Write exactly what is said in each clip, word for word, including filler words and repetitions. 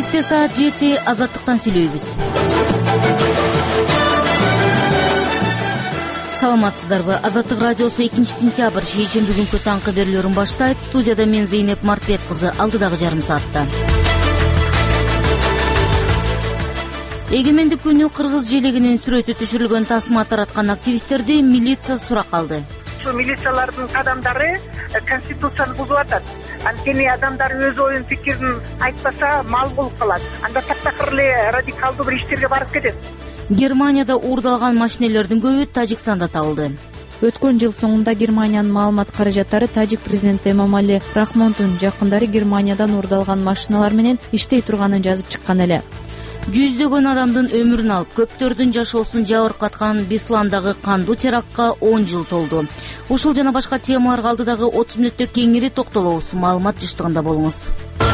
Бишкекте саат жети, азаттыктан сүйлөйбүз. Саламатсыздарбы? Азаттык радиосу экинчи сентябрь шейшемби күнкү таңкы берүүлөрүн баштайт. Студияда мен Зейнеп Мартбек кызы, алдыдагы жарым саатта. Эгемендик күнү кыргыз желегинин сүрөтү түшүрүлгөн тасма тараткан активисттерди милиция сурак алды. Ушу милициялардын кадамдары конституцияны бузуп атат. Анткени адамдар өз оюн пикирин айтпаса мал болуп калат. Анда таптакыр эле радикалдуу бир иштерге барып кетет. Германияда уурдалган машинелердин көбү Тажикстанда табылды. Өткөн жыл соңунда Германиянын маалымат каражаттары Тажик президенти Эмомали Рахмондун жакындары Германиядан уурдалган машиналар менен иштей турганын жазып чыккан эле. Жүздөгөн адамдын өмүрүн алып, көптөрдүн жашоосун жабыркаткан Бесландагы кандуу терактка он жыл толду. Ушул жана башка темаларга алдыдагы отуз мүнөттө кеңири токтолобуз. Маалымат жыштыгында болуңуз.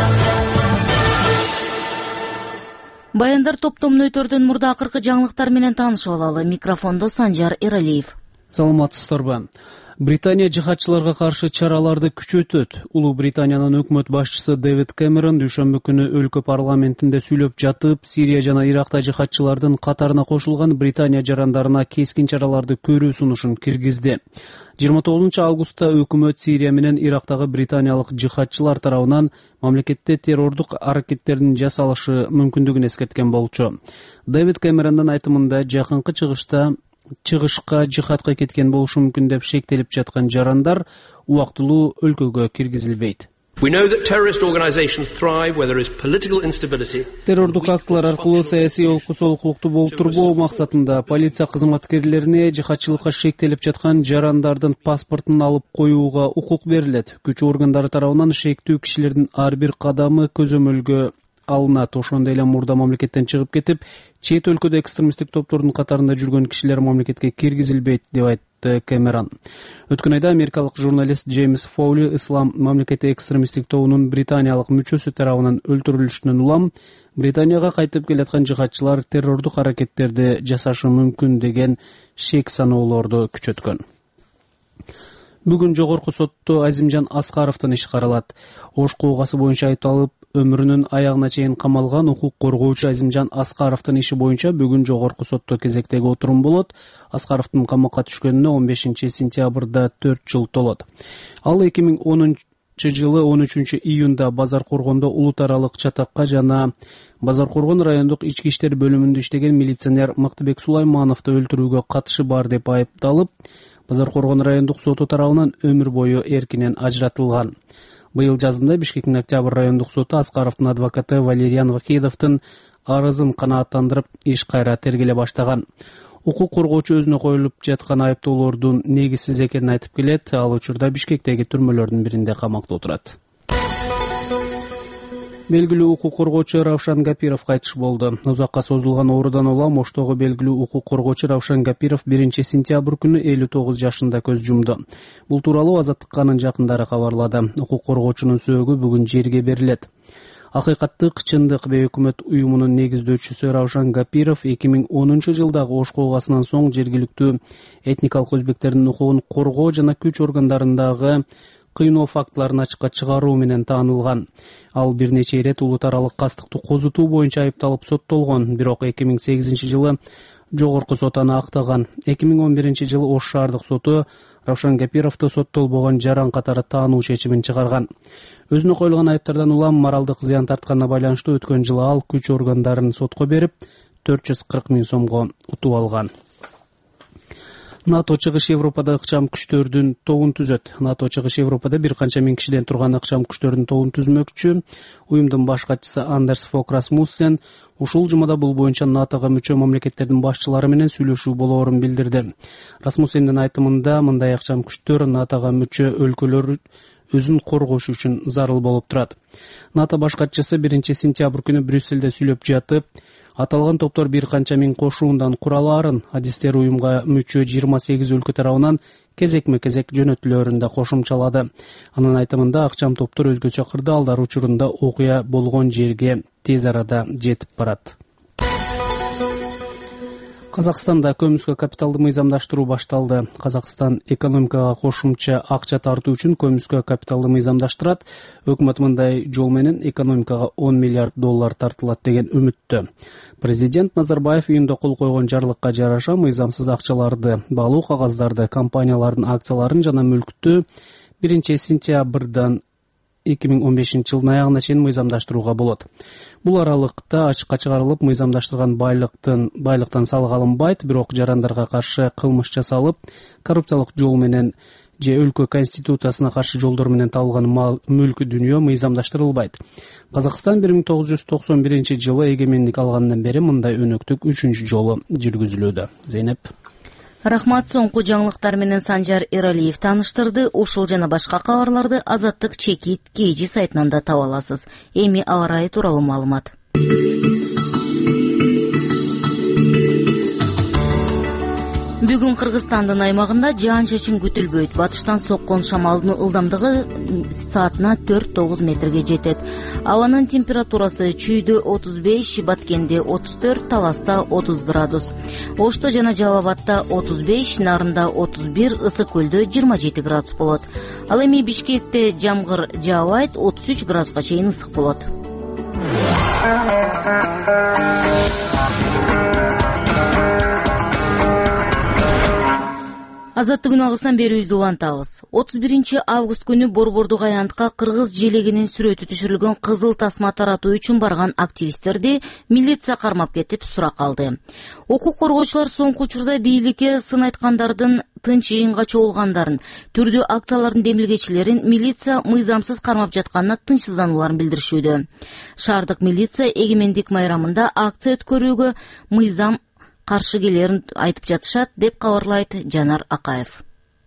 Баяндар топтомун өтөрдөн мурда акыркы жаңылыктар менен таанышып алалы. Микрофондо Санжар Эралиев. Саламатсыздарбы? Британия жихадчыларга каршы чараларды күчөтөт. Улуу Британиянын өкмөт башчысы Дэвид Кэмерон дүйшөмбү күнү өлкө парламентинде сүйлөп жатып, Сирия жана Иракта жихадчылардын катарына кошулган Британия жарандарына кескин чараларды көрүү сунушун киргизди. жыйырма тогузунчу августта өкмөт Сирия менен Ирактагы британиялык жихадчылар тарабынан мамлекетте террордук аракеттердин жасалышы мүмкүндүгүн эскерткен болчу. Дэвид Кэмерондун айтымында жакынкы чыгышта чыгышка жихадка кеткен болушу мүмкүн деп шектелип жаткан жарандар убактылуу өлкөгө киргизилбейт. Террордук актылар аркылуу саясий олкусоолукту болтурбоо максатында полиция кызматкерлерине жихадчылыкка шектелип жаткан жарандардын паспортун алып коюуга укук берилет. Күч органдары тарабынан шектүү кишилердин ар бир кадамы көзөмөлгө алынат. Ошондой эле мурда мамлекеттен чыгып кетип, чет өлкөдө экстремисттик топтордун катарында жүргөн кишилер мамлекетке киргизилбейт деп айтты Кэмерон. Өткөн айда америкалык журналист Джеймс Фоули ислам мамлекети экстремисттик тобунун британиялык мүчөсү тарабынан өлтүрүлүшүнөн улам Британияга кайтып келаткан жихадчылар террордук аракеттерди жасашы мүмкүн деген шек саноолорду күчөткөн. Бүгүн жогорку сотто Азимжан Аскаровдун иши каралат. Ош куугасы боюнча айыпталып, өмүрүнүн аягына чейин камалган укук коргоочу Азимжан Аскаровдун иши боюнча бүгүн жогорку сотто кезектеги отурум болот. Аскаровдун камакка түшкөнүнө он бешинчи сентябрда төрт жыл толот. Ал эки миң онунчу жылы он үчүнчү июнда Базаркоргондо улут аралык чатакка жана Базаркоргон райондук ички иштер бөлүмүндө иштеген милиционер Мактыбек Сулаймановду өлтүрүүгө катышы бар деп айыпталып, Базаркоргон райондук соту тарабынан өмүр бою эркинен ажыратылган. Быйыл жазында Бишкектин Октябрь райондук соту Аскаровдун адвокаты Валериян Вахидовдун арызын канааттандырып, иш кайра тергеле баштаган. Укук коргоочу өзүнө коюлуп жаткан айыптоолордун негизсиз экенин айтып келет. Ал учурда Бишкектеги түрмөлөрдүн биринде камакта отурат. Белгилүү укук коргоочу Равшан Гапиров кайтыш болду. Узакка созулган оорудан улам Оштогу белгилүү укук коргоочу Равшан Гапиров биринчи сентябрь күнү элүү тогуз жашында көз жумду. Бул тууралуу Азаттыкканын жакындары кабарлады. Укук коргоочунун сөөгү бүгүн жерге берилет. Акыйкаттык, чындык бейөкмөт уюмунун негиздөөчүсү Равшан Гапиров эки миң онунчу жылдагы Ош куугасынан соң жергиликтүү этникалык өзбектердин укугун коргоо жана күч органдарындагы кыйноо фактыларын ачыкка чыгаруу менен таанылган. Ал бир нече ирет улут аралык кастыктуу козутуу боюнча айыпталып соттолгон, бирок эки миң сегизинчи жылы жогорку сот аны актаган. эки миң он биринчи жылы Ош шаардык соту Равшан Гапировду соттолбогон жаран катары таануу чечимин чыгарган. Өзүнө коюлган айыптардан улам моралдык зыян тартканына байланыштуу өткөн жылы ал күч органдарын сотко берип, төрт жүз кырк миң сомго утуп алган. НАТО чыгыш Европада ыкчам күчтөрдүн тобун түзөт. НАТО чыгыш Европада бир канча миң кишиден турган ыкчам күчтөрдүн тобун түзмөкчү. Уюмдун баш катчысы Андерс Фок Расмуссен ушул жумада бул боюнча НАТОга мүчө мамлекеттердин башчылары менен сүйлөшүү болоорун билдирди. Расмуссендин айтымында мындай ыкчам күчтөр НАТОга мүчө өлкөлөр өзүн коргош үчүн зарыл болуп турат. НАТО баш катчысы биринчи сентябрь күнү Брюсселде сүйлөп жатып, аталган топтор бир канча миң кошуундан куралаарын, адистер уюмга мүчө жыйырма сегиз өлкө тарабынан кезекме-кезек жөнөтүлөөрүн да кошумчалады. Анын айтымында акчам топтор өзгөчө кырдаалдар учурунда окуя болгон жерге тез арада жетип барат. Казакстанда көмүскө капиталды мыйзамдаштыруу башталды. Казакстан экономикага кошумча акча тартуу үчүн көмүскө капиталды мыйзамдаштырат. Өкмөт мындай жол менен экономикага он миллиард доллар тартылат деген үмүттө. Президент Назарбаев июнда кол койгон жарлыкка жараша мыйзамсыз акчаларды, баалуу кагаздарды, компаниялардын акцияларын жана мүлктү биринчи сентябрдан эки миң он бешинчи жылдын аягына чейин мыйзамдаштырууга болот. Бул аралыкта ачыкка чыгарылып мыйзамдаштырган байлыктын байлыктан салык алынбайт, бирок жарандарга каршы кылмыш жасалып, коррупциялык жол менен же өлкө конституциясына каршы жолдор менен табылган мал, мүлк, дүнүйө мыйзамдаштырылбайт. Казакстан бир миң тогуз жүз токсон биринчи жылы эгемендик алгандан бери мындай өнөктүк үчүнчү жолу жүргүзүлүүдө. Зейнеп. Рахмат, соңку жаңылыктар менен Санжар Эралиев тааныштырды. Ушул жана башка кабарларды Азаттык Чекит кей жи сайтынан да таба аласыз. Эми аба ырайы тууралуу маалымат. Бүгүн Кыргызстандын аймагында жаан-чачын күтүлбөйт. Батыштан соккон шамалдын ылдамдыгы саатына төрт тогуз метрге жетет. Абанын температурасы чүйдө отуз беш, Баткенде отуз төрт, Таласта отуз градус. Ошто жана Жалал Абадта отуз беш, Нарында отуз бир, Ысык көлдө жыйырма жети градус болот. Ал эми Бишкекте жамгыр жаабайт, отуз үч градуска чейин ысык болот. Азаттык агысынан берүүбүздү улантабыз. отуз биринчи август күнү Борбордук аянтка кыргыз желегинин сүрөтү түшүрүлгөн кызыл тасма таратуу үчүн барган активисттерди милиция кармап кетип сурак алды. Укук коргоочулар соңку учурда бийликке сын айткандардын, тынч жыйынга чогулгандарын, түрдүү акциялардын демилгечилерин милиция мыйзамсыз кармап жатканына тынчсызданууларын билдиришүүдө. Шаардык милиция эгемендик майрамында акция өткөрүүгө мыйзам каршы келерин айтып жатышат, деп кабарлайт Жанар Акаев.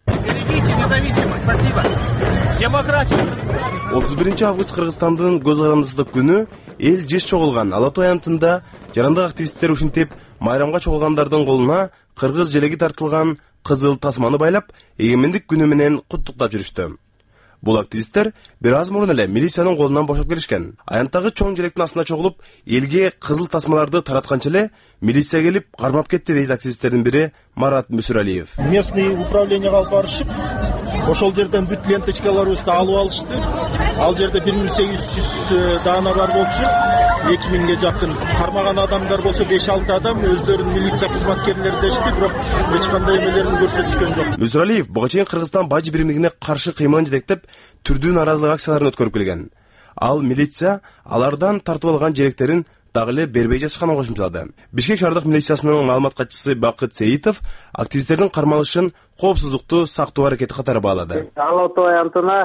отуз биринчи август Кыргызстандын көз карандысыздык күнү эл жеш чогулган Ала Тоо аянтында жарандык активисттер ушинтип майрамга чогулгандардын колуна кыргыз желеги тартылган кызыл тасманы байлап, эгемендик күнү менен куттуктап жүрүштү. Бул активисттер бир аз мурун эле милициянын колунан бошоп келишкен. Аянттагы чоң желектин астына чогулуп, элге кызыл тасмаларды таратканча эле милиция келип кармап кетти, дейт активисттердин бири Марат Мүсүралиев. Местный управленияга алып барышып, ошол жерден бүт ленточкаларыбызды алып алышты. Ал жерде бир миң сегиз жүз даана бар болчу. эки миңге жакын кармаган адамдар болсо беш алты адам өздөрүнүн милиция кызматкерлери дешти, бирок эч кандай эмелерин көрсөтүшкөн жок. Мүсүралиев буга чейин Кыргызстан бажы биримдигине каршы кыймылын жетектеп, түрдүү нааразылык акцияларын өткөрүп келген. Ал милиция алардан тартып алган желектерин дагы эле бербей жатышканын кошумчалады. Бишкек шаардык милициясынын маалымат катчысы Бакыт Сейитов активисттердин кармалышын коопсуздукту сактоо аракети катары баалады. Ала Тоо аянтына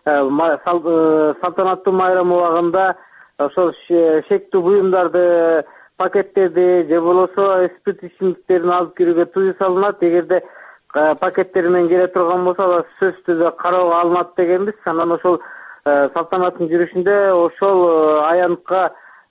салтанаттуу майрам убагында ошол шектүү буюмдарды, пакеттерди же болбосо спирт ичимдиктерин алып кирүүгө тыюу салынат. Эгерде пакеттер менен келе турган болсо, алар сөзсүз түрдө кароого алынат дегенбиз. Анан ошол салтанаттын жүрүшүндө ошол аянтка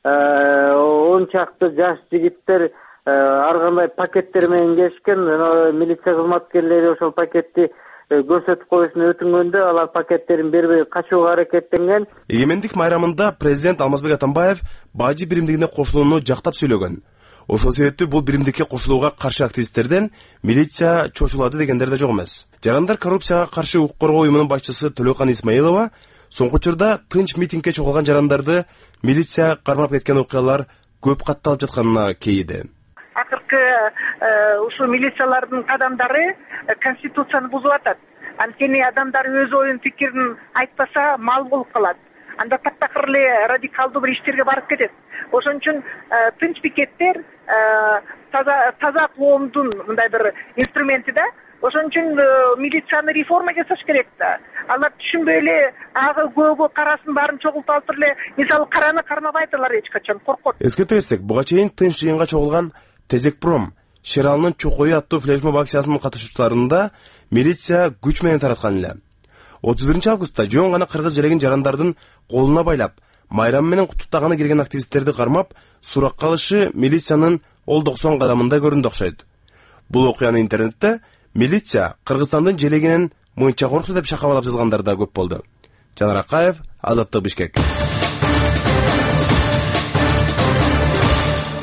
он чакты жаш жигиттер ар кандай пакеттер менен келишкен. Милиция кызматкерлери ошол пакетти көрсөтүп коюшун өтүнгөндө алар пакеттерин бербей качууга аракеттенген. Эгемендик майрамында президент Алмазбек Атамбаев бажы биримдигине кошулууну жактап сөйлөгөн. Ошол себептүү бул биримдикке кошулууга каршы активисттерден милиция чочулады дегендер да жок эмес. Жарандар коррупцияга каршы укук коргоо уюмунун башчысы Төлөкан Исмаилова соңку учурда тынч митингге чогулган жарандарды милиция кармап кеткен окуялар көп катталып жатканына кейиди. Акыркы ушул милициялардын кадамдары конституцияны бузуп атат. Анткени адамдар өз оюн пикирин айтпаса мал болуп калат. Анда таптакыр эле радикалдуу бир иштерге барып кетет. Ошон үчүн тынч пикеттер таза таза коомдун мындай бир инструменти да. Ошон үчүн милицияны реформа жасаш керек да. Алар түшүнбөй эле ага көбү карасын баарын чогултуп алып эле, мисалы караны кармабайт алар эч качан, коркот. Эскерте кетсек, буга чейин тынч жыйынга чогулган Тезекпром Шералынын чокою аттуу флешмоб акциясынын катышуучуларында милиция күч менен тараткан эле. отуз биринчи августта жөн гана кыргыз желегин жарандардын колуна байлап, майрам менен куттуктаганы келген активисттерди кармап, суракка алышы милициянын олдоксон кадамында көрүндү окшойт. Бул окуяны интернетте милиция Кыргызстандын желегинен мынча коркту деп шакабалап жазгандар да көп болду. Жанар Акаев, Азаттык, Бишкек.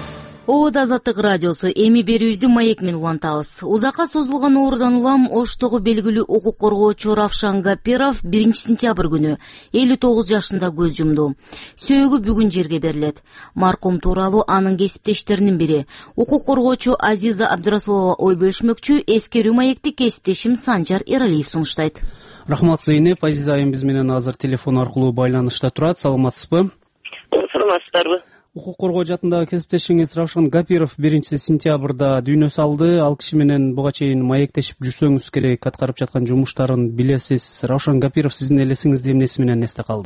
Оот Азаттык радиосу, эми берүүбүздү маек менен улантабыз. Узакка созулган оорудан улам Оштогу белгилүү укук коргоочу Равшан Гапиров биринчи сентябрь күнү элүү тогуз жашында көз жумду. Сөөгү бүгүн жерге берилет. Маркум тууралуу анын кесиптештеринин бири, укук коргоочу Азиза Абдырасулова ой бөлүшмөкчү. Эскерүү маекти кесиптешим Санжар Эралиев сунуштайт. Рахмат Зейнеп, Азиза айым биз менен азыр телефон аркылуу байланышта турат. Саламатсызбы? Саламатсыздарбы? Укук коргоо жаатындагы кесиптешиңиз Равшан Гапиров биринчи сентябрда дүйнө салды. Ал киши менен буга чейин маектешип жүрсөңүз керек, аткарып жаткан жумуштарын билесиз. Равшан Гапиров сиздин элесиңизде эмнеси менен эсте калды?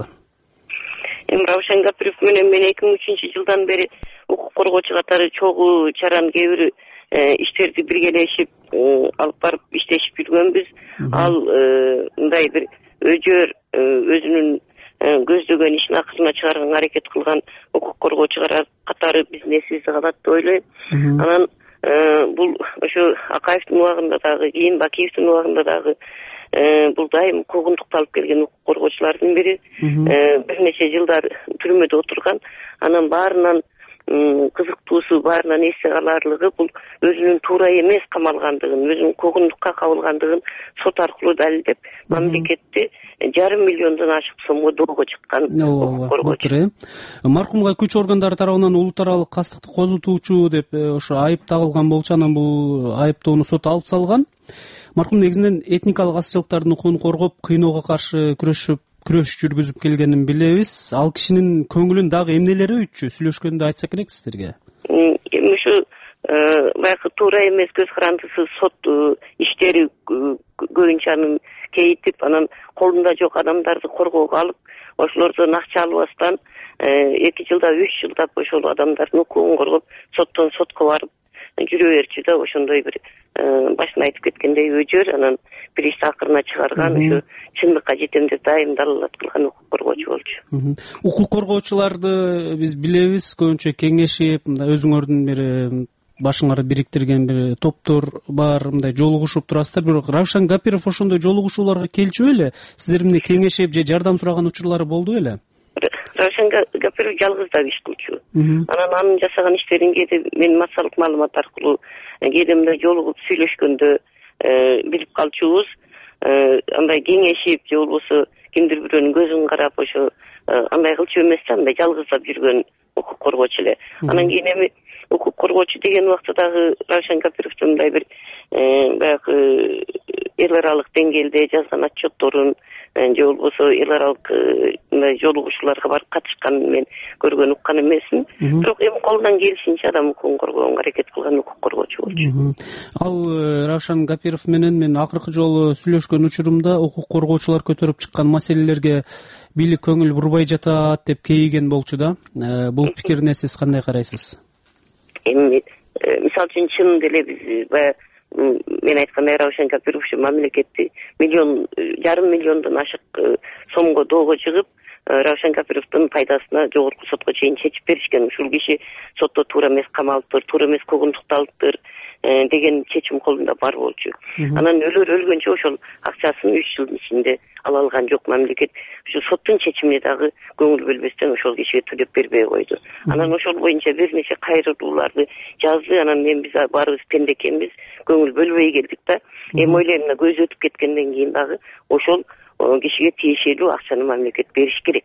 Эми Равшан Гапиров менен мен эки миң үчүнчү жылдан бери укук коргоочу катары чогуу чаран кээ бир иштерди биргелешип алып барып иштешип жүргөнбүз. Ал мындай бир өжөр өзүнүн көздөгөн ишин акырына чыгарганга аракет кылган укук коргоочулар катары биздин эсибизде калат деп ойлойм. Анан бул ошо Акаевдин убагында дагы, кийин Бакиевдин убагында дагы бул дайым куугунтукта алып келген укук коргоочулардын бири. Бир нече жылдар түрмөдө отурган. Анан баарынан кызыктуусу, баарынан эсте каларлыгы бул өзүнүн туура эмес камалгандыгын, өзүнүн куугунтукка кабылгандыгын сот аркылуу далилдеп, мамлекетти жарым миллиондон ашык сомго доого чыккан укук коргоочу. Маркумга күч органдары тарабынан улут аралык кастыкты козутуучу деп ошо айып тагылган болчу. Анан бул айыптоону сот алып салган. Маркум негизинен этникалык азчылыктардын укугун коргоп, кыйноого каршы күрөшүп күрөш жүргүзүп келгенин билебиз. Ал кишинин көңүлүн дагы эмнелери үйтчү? Сүйлөшкөндө айтсак элек сиздерге. Эми ушу баягы туура эмес көз карандысыз сот иштери көбүнчө анын кейитип, анан колунда жок адамдарды коргоого алып, ошолордон акча албастан эки жылда, үч жылдап ошол адамдардын укугун коргоп, соттон сотко барып жүрө берчү да, ошондой бир башында айтып кеткендей өжөр, анан бир ишти акырына чыгарган, ошо чындыкка жетем деп дайым далалат кылган укук коргоочу болчу. Укук коргоочуларды биз билебиз, көбүнчө кеңешип, мындай өзүңөрдүн бир башыңарды бириктирген бир топтор бар, мындай жолугушуп турасыздар. Бирок Равшан Гапиров ошондой жолугушууларга келчү беле? Сиздер менен кеңешип же жардам сураган учурлары болду беле? Равшан Гапиров жалгыз да иш кылчу. Анан анын жасаган иштерин кээде мен массалык маалымат аркылуу кээде мындай жолугуп сүйлөшкөндө билип калчубуз. Андай кеңешип же болбосо кимдир бирөөнүн көзүн карап ошо андай кылчу эмес да, андай жалгыздап жүргөн укук коргоочу эле. Анан кийин эми укук коргоочу деген убакта дагы Равшан Гапировдун мындай бир баягы эл аралык деңгээлде жазган отчетторун же болбосо эл аралык мындай жолугушууларга барып катышканын мен көргөн уккан эмесмин. Бирок эми колунан келишинче адам укугун коргоого аракет кылган укук коргоочу болчу. Ал Равшан Гапиров менен мен акыркы жолу сүйлөшкөн учурумда укук коргоочулар көтөрүп чыккан маселелерге бийлик көңүл бурбай жатат деп кейиген болчу да. Бул пикирине сиз кандай карайсыз? Эми мисалы үчүн чын деле биз баягы мен айткандай Равшан Гапиров мамлекетти миллион, жарым миллиондон ашык сомго доого чыгып, Равшан Гапировдун пайдасына жогорку сотко чейин чечип беришкен. Ушул киши сотто туура эмес камалыптыр, туура эмес куугунтукталыптыр деген чечим колунда бар болчу. Анан өлөр өлгөнчө ошол акчасын үч жылдын ичинде ала алган жок мамлекет. Ушу соттун чечимине дагы көңүл бөлбөстөн ошол кишиге төлөп бербей койду. Анан ошол боюнча бир нече кайрылууларды жазды. Анан мен биз баарыбыз пенде экенбиз, көңүл бөлбөй келдик да. Эми ойлойм, мына көз өтүп кеткенден кийин дагы ошол кишиге тиешелүү акчаны мамлекет бериш керек.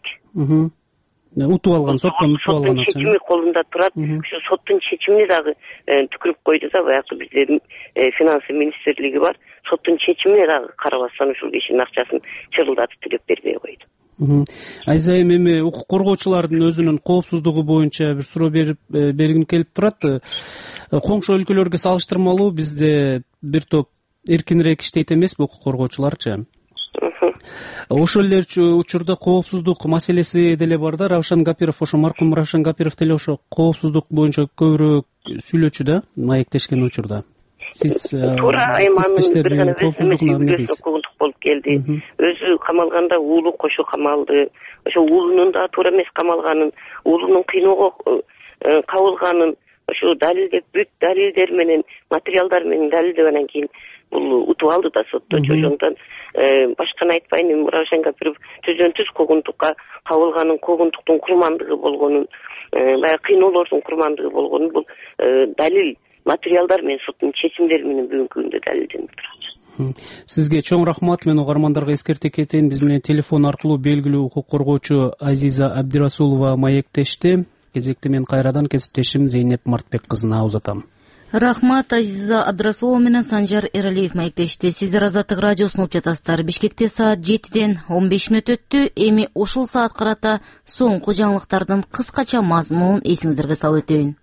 Утуп алган, соттон утуп алган акча. Чечими колунда турат. Ушу соттун чечимине дагы түкүрүп койду да, баягы биздердин финансы министрлиги бар. Соттун чечимине дагы карабастан ушул кишинин акчасын чырылдатып төлөп бербей койду. Азиза айым, эми укук коргоочулардын өзүнүн коопсуздугу боюнча бир суроо берип бергим келип турат. Коңшу өлкөлөргө салыштырмалуу бизде бир топ эркинирээк иштейт эмеспи укук коргоочуларчы? Ошол эле учурда коопсуздук маселеси деле бар да. Равшан Гапиров, ошо маркум Равшан Гапиров деле ошо коопсуздук боюнча көбүрөөк сүйлөчү да, маектешкен учурда. Сиз туура айманын бир гана өзүнүн куугунтук болуп келди. Өзү камалганда уулу кошо камалды. Ошо уулунун да туура эмес камалганын, уулунун кыйноого кабылганын ошо далилдеп, бүт далилдер менен, материалдар менен далилдеп, анан кийин бул утуп алды да сотто. Ошондон башканы айтпайын, эми Равшан Капиров сөзөн түз когунтукка кабылганын, когунтуктун курмандыгы болгонун, баягы кыйноолордун курмандыгы болгонун бул далил материалдар менен соттун чечимдери менен бүгүнкү күндө далилденип турат. Сизге чоң рахмат. Мен угармандарга эскерте кетейин, биз менен телефон аркылуу белгилүү укук коргоочу Азиза Абдирасулова маектешти. Кезекте мен кайрадан кесиптешим Зейнеп Мартбек кызына узатам. Рахмат. Азиза Абдирасулова менен Санжар Эралиев маектешти. Сиздер Азаттык радиосун угуп жатасыздар. Бишкекте саат жетиден он беш мүнөт өттү. Эми ушул саат карата соңку жаңылыктардын кыскача мазмунун эсиңиздерге салып өтөйүн.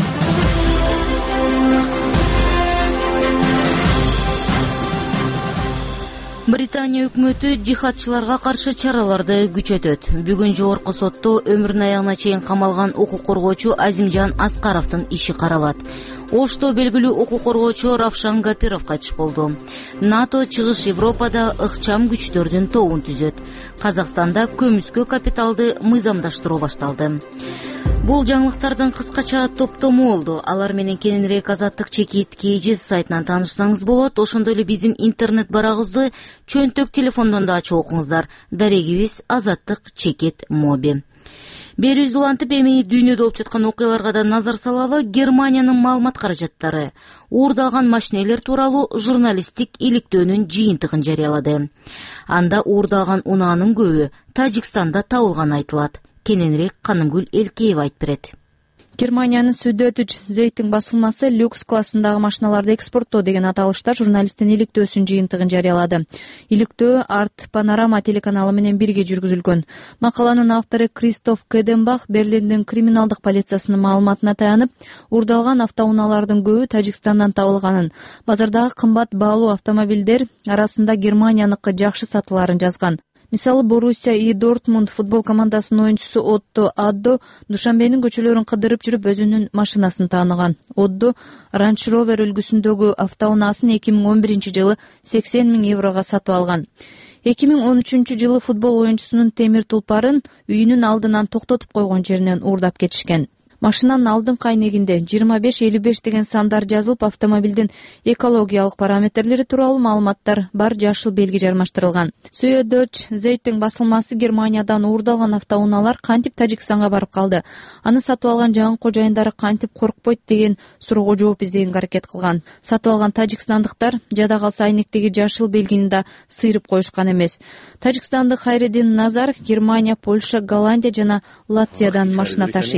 Британия өкмөтү жихадчыларга каршы чараларды күчөтөт. Бүгүн жогорку сотто өмүрүнүн аягына чейин камалган укук коргоочу Азимжан Аскаровдун иши каралат. Ошто белгилүү укук коргоочу Равшан Капиров кайтыш болду. НАТО Чыгыш Европада ыкчам күчтөрдүн тобун түзөт. Казакстанда көмүскө капиталды мыйзамдаштыруу башталды. Бул жаңылыктардын кыскача топтому болду. Алар менен кененирээк Азаттык чекит Кейжис сайтынан таанышсаңыз болот. Ошондой эле биздин интернет барагыбызды чөнтөк телефондон да ачып окуңуздар. Дарегибиз Азаттык чекит моби. Берүүбүз улантып, эми дүйнөдө болуп жаткан окуяларга да назар салалы. Германиянын маалымат каражаттары уурдалган машинелер тууралуу журналисттик иликтөөнүн жыйынтыгын жарыялады. Анда уурдалган унаанын көбү Тажикстанда табылганы айтылат. Кененирээк Канымгүл Элкеева айтып берет. Германиянын Süddeutsche Zeitung басылмасы люкс классындагы машиналарды экспорттоо деген аталышта журналисттин иликтөөсүнүн жыйынтыгын жарыялады. Иликтөө Арт Панорама телеканалы менен бирге жүргүзүлгөн. Макаланын автору Кристоф Кеденбах Берлиндин криминалдык полициясынын маалыматына таянып, уурдалган автоунаалардын көбү Тажикстандан табылганын, базардагы кымбат баалуу автомобилдер арасында Германияныкы жакшы сатыларын жазган. Мисалы, Боруссия и Дортмунд футбол командасынын оюнчусу Отто Аддо Душанбенин көчөлөрүн кыдырып жүрүп өзүнүн машинасын тааныган. Оддо Range Rover үлгүсүндөгү автоунаасын эки миң он биринчи жылы сексен миң еврого сатып алган. эки миң он үчүнчү жылы футбол оюнчусунун темир тулпарын үйүнүн алдынан токтотуп койгон жеринен уурдап кетишкен. Машинанын алдыңкы айнегинде жыйырма беш элүү беш деген сандар жазылып, автомобилдин экологиялык параметрлери тууралуу маалыматтар бар жашыл белги жармаштырылган. Süddeutsche Zeitung басылмасы Германиядан уурдалган автоунаалар кантип Тажикстанга барып калды, аны сатып алган жагын кожоюндары кантип коркпойт деген суроого жооп издегенге аракет кылган. Сатып алган тажикстандыктар жада калса айнектеги жашыл белгини да сыйрып коюшкан эмес. Тажикстандык Хайредин Назаров Германия, Польша, Голландия жана Латвиядан машина ташыйт.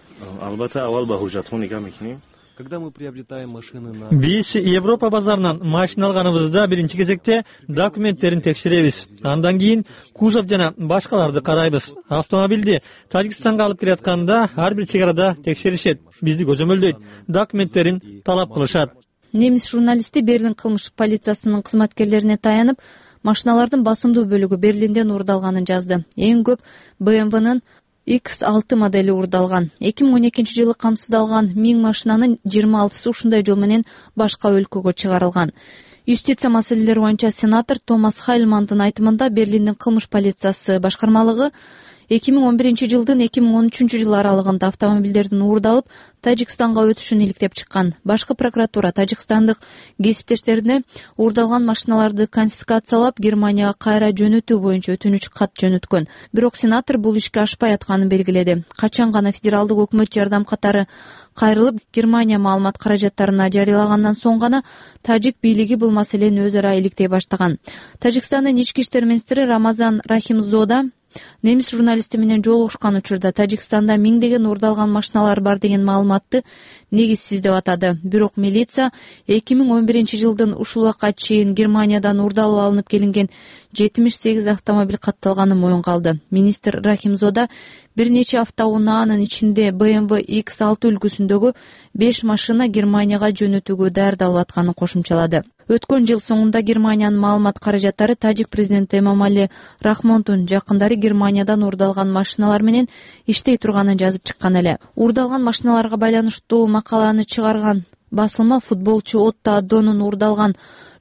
Когда мы приобретаем машины на... Биз Европа базарынан машина алганыбызда биринчи кезекте документтерин текшеребиз. Андан кийин кузов жана башкаларды карайбыз. Автомобилди Тажикстанга алып келатканда ар бир чек арада текшеришет. Бизди көзөмөлдөйт, документтерин талап кылышат. Немис журналисти Берлин кылмыш полициясынын кызматкерлерине таянып, машиналардын басымдуу бөлүгү Берлинден уурдалганын жазды. Эң көп бэ эм вэнын икс алты модели уурдалган. эки миң он экинчи жылы камсыздалган миң машинанын жыйырма алтысы ушундай жол менен башка өлкөгө чыгарылган. Юстиция маселелери боюнча сенатор Томас Хайлмандын айтымында Берлиндин кылмыш полициясы башкармалыгы эки миң он биринчи жылдын эки миң он үчүнчү жылы аралыгында автомобилдердин уурдалып Тажикстанга өтүшүн иликтеп чыккан. Башкы прокуратура тажикстандык кесиптештерине уурдалган машиналарды конфискациялап Германияга кайра жөнөтүү боюнча өтүнүч кат жөнөткөн. Бирок сенатор бул ишке ашпай атканын белгиледи. Качан гана федералдык өкмөт жардам катары кайрылып Германия маалымат каражаттарына жарыялагандан соң гана тажик бийлиги бул маселени өз ара иликтей баштаган. Тажикстандын ички иштер министри Рамазан Рахимзода немис журналисти менен жолугушкан учурда Тажикстанда миңдеген уурдалган машиналар бар деген маалыматты негизсиз деп атады. Бирок милиция эки миң он биринчи жылдын ушул убакка чейин Германиядан уурдалып алынып келинген жетимиш сегиз автомобиль катталганын моюнга алды. Министр Рахимзода бир нече автоунаанын ичинде бэ эм вэ икс алты үлгүсүндөгү беш машина Германияга жөнөтүүгө даярдалып атканын кошумчалады. Өткөн жыл соңунда Германиянын маалымат каражаттары тажик президенти Эмомали Рахмонтун жакындары Германиядан уурдалган машиналар менен иштей турганын жазып чыккан эле. Уурдалган машиналарга байланыштуу макаланы чыгарган басылма футболчу Отто Аддонун уурдалган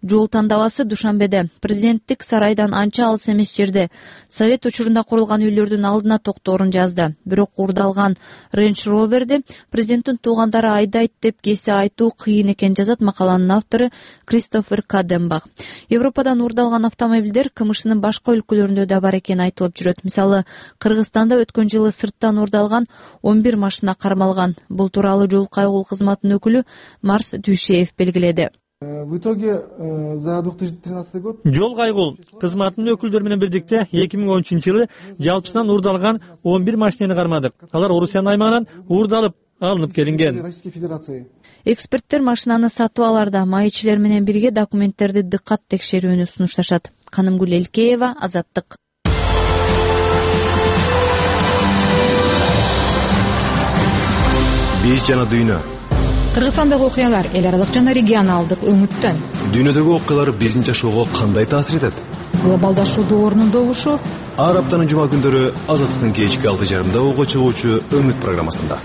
жол тандабасы Душанбеде, президенттик сарайдан анча алыс эмес жерде совет учурунда курулган үйлөрдүн алдына токтоорун жазды. Бирок урдалган Range Rover'ди президенттин туугандары айдайт деп кесе айтуу кыйын экен, жазат макаланын автору Кристофер Каденбах. Европадан урдалган автомобилдер КМШнын башка өлкөлөрүндө да бар экени айтылып жүрөт. Мисалы, Кыргызстанда өткөн жылы сырттан урдалган он бир машина кармалган. Бул тууралуу жол кайгыл кызматынын өкүлү Марс Дүйшеев белгиледи. В итоге за две тысячи тринадцатый год жол кайгыл кызматынын өкүлдөрү менен бирдикте эки миң он үчүнчү жылы жалпысынан урдалган он бир машинени кармадык. Алар Орусиянын аймагынан урдалып алынып келинген. Российской Федерации. Эксперттер машинаны сатып аларда маекчилер менен бирге документтерди дыккат текшерүүнү сунушташат. Канымгүл Элкеева, Азаттык. Биз жана дүйнө. Кыргызстандагы окуялар эл аралык жана регионалдык өңүттөн. Дүйнөдөгү окуялар биздин жашоого кандай таасир этет? Глобалдашуу доорунун добушу. Ар аптанын жума күндөрү Азаттыктын кечки алты жарымда ого чыгуучу Өмүт программасында.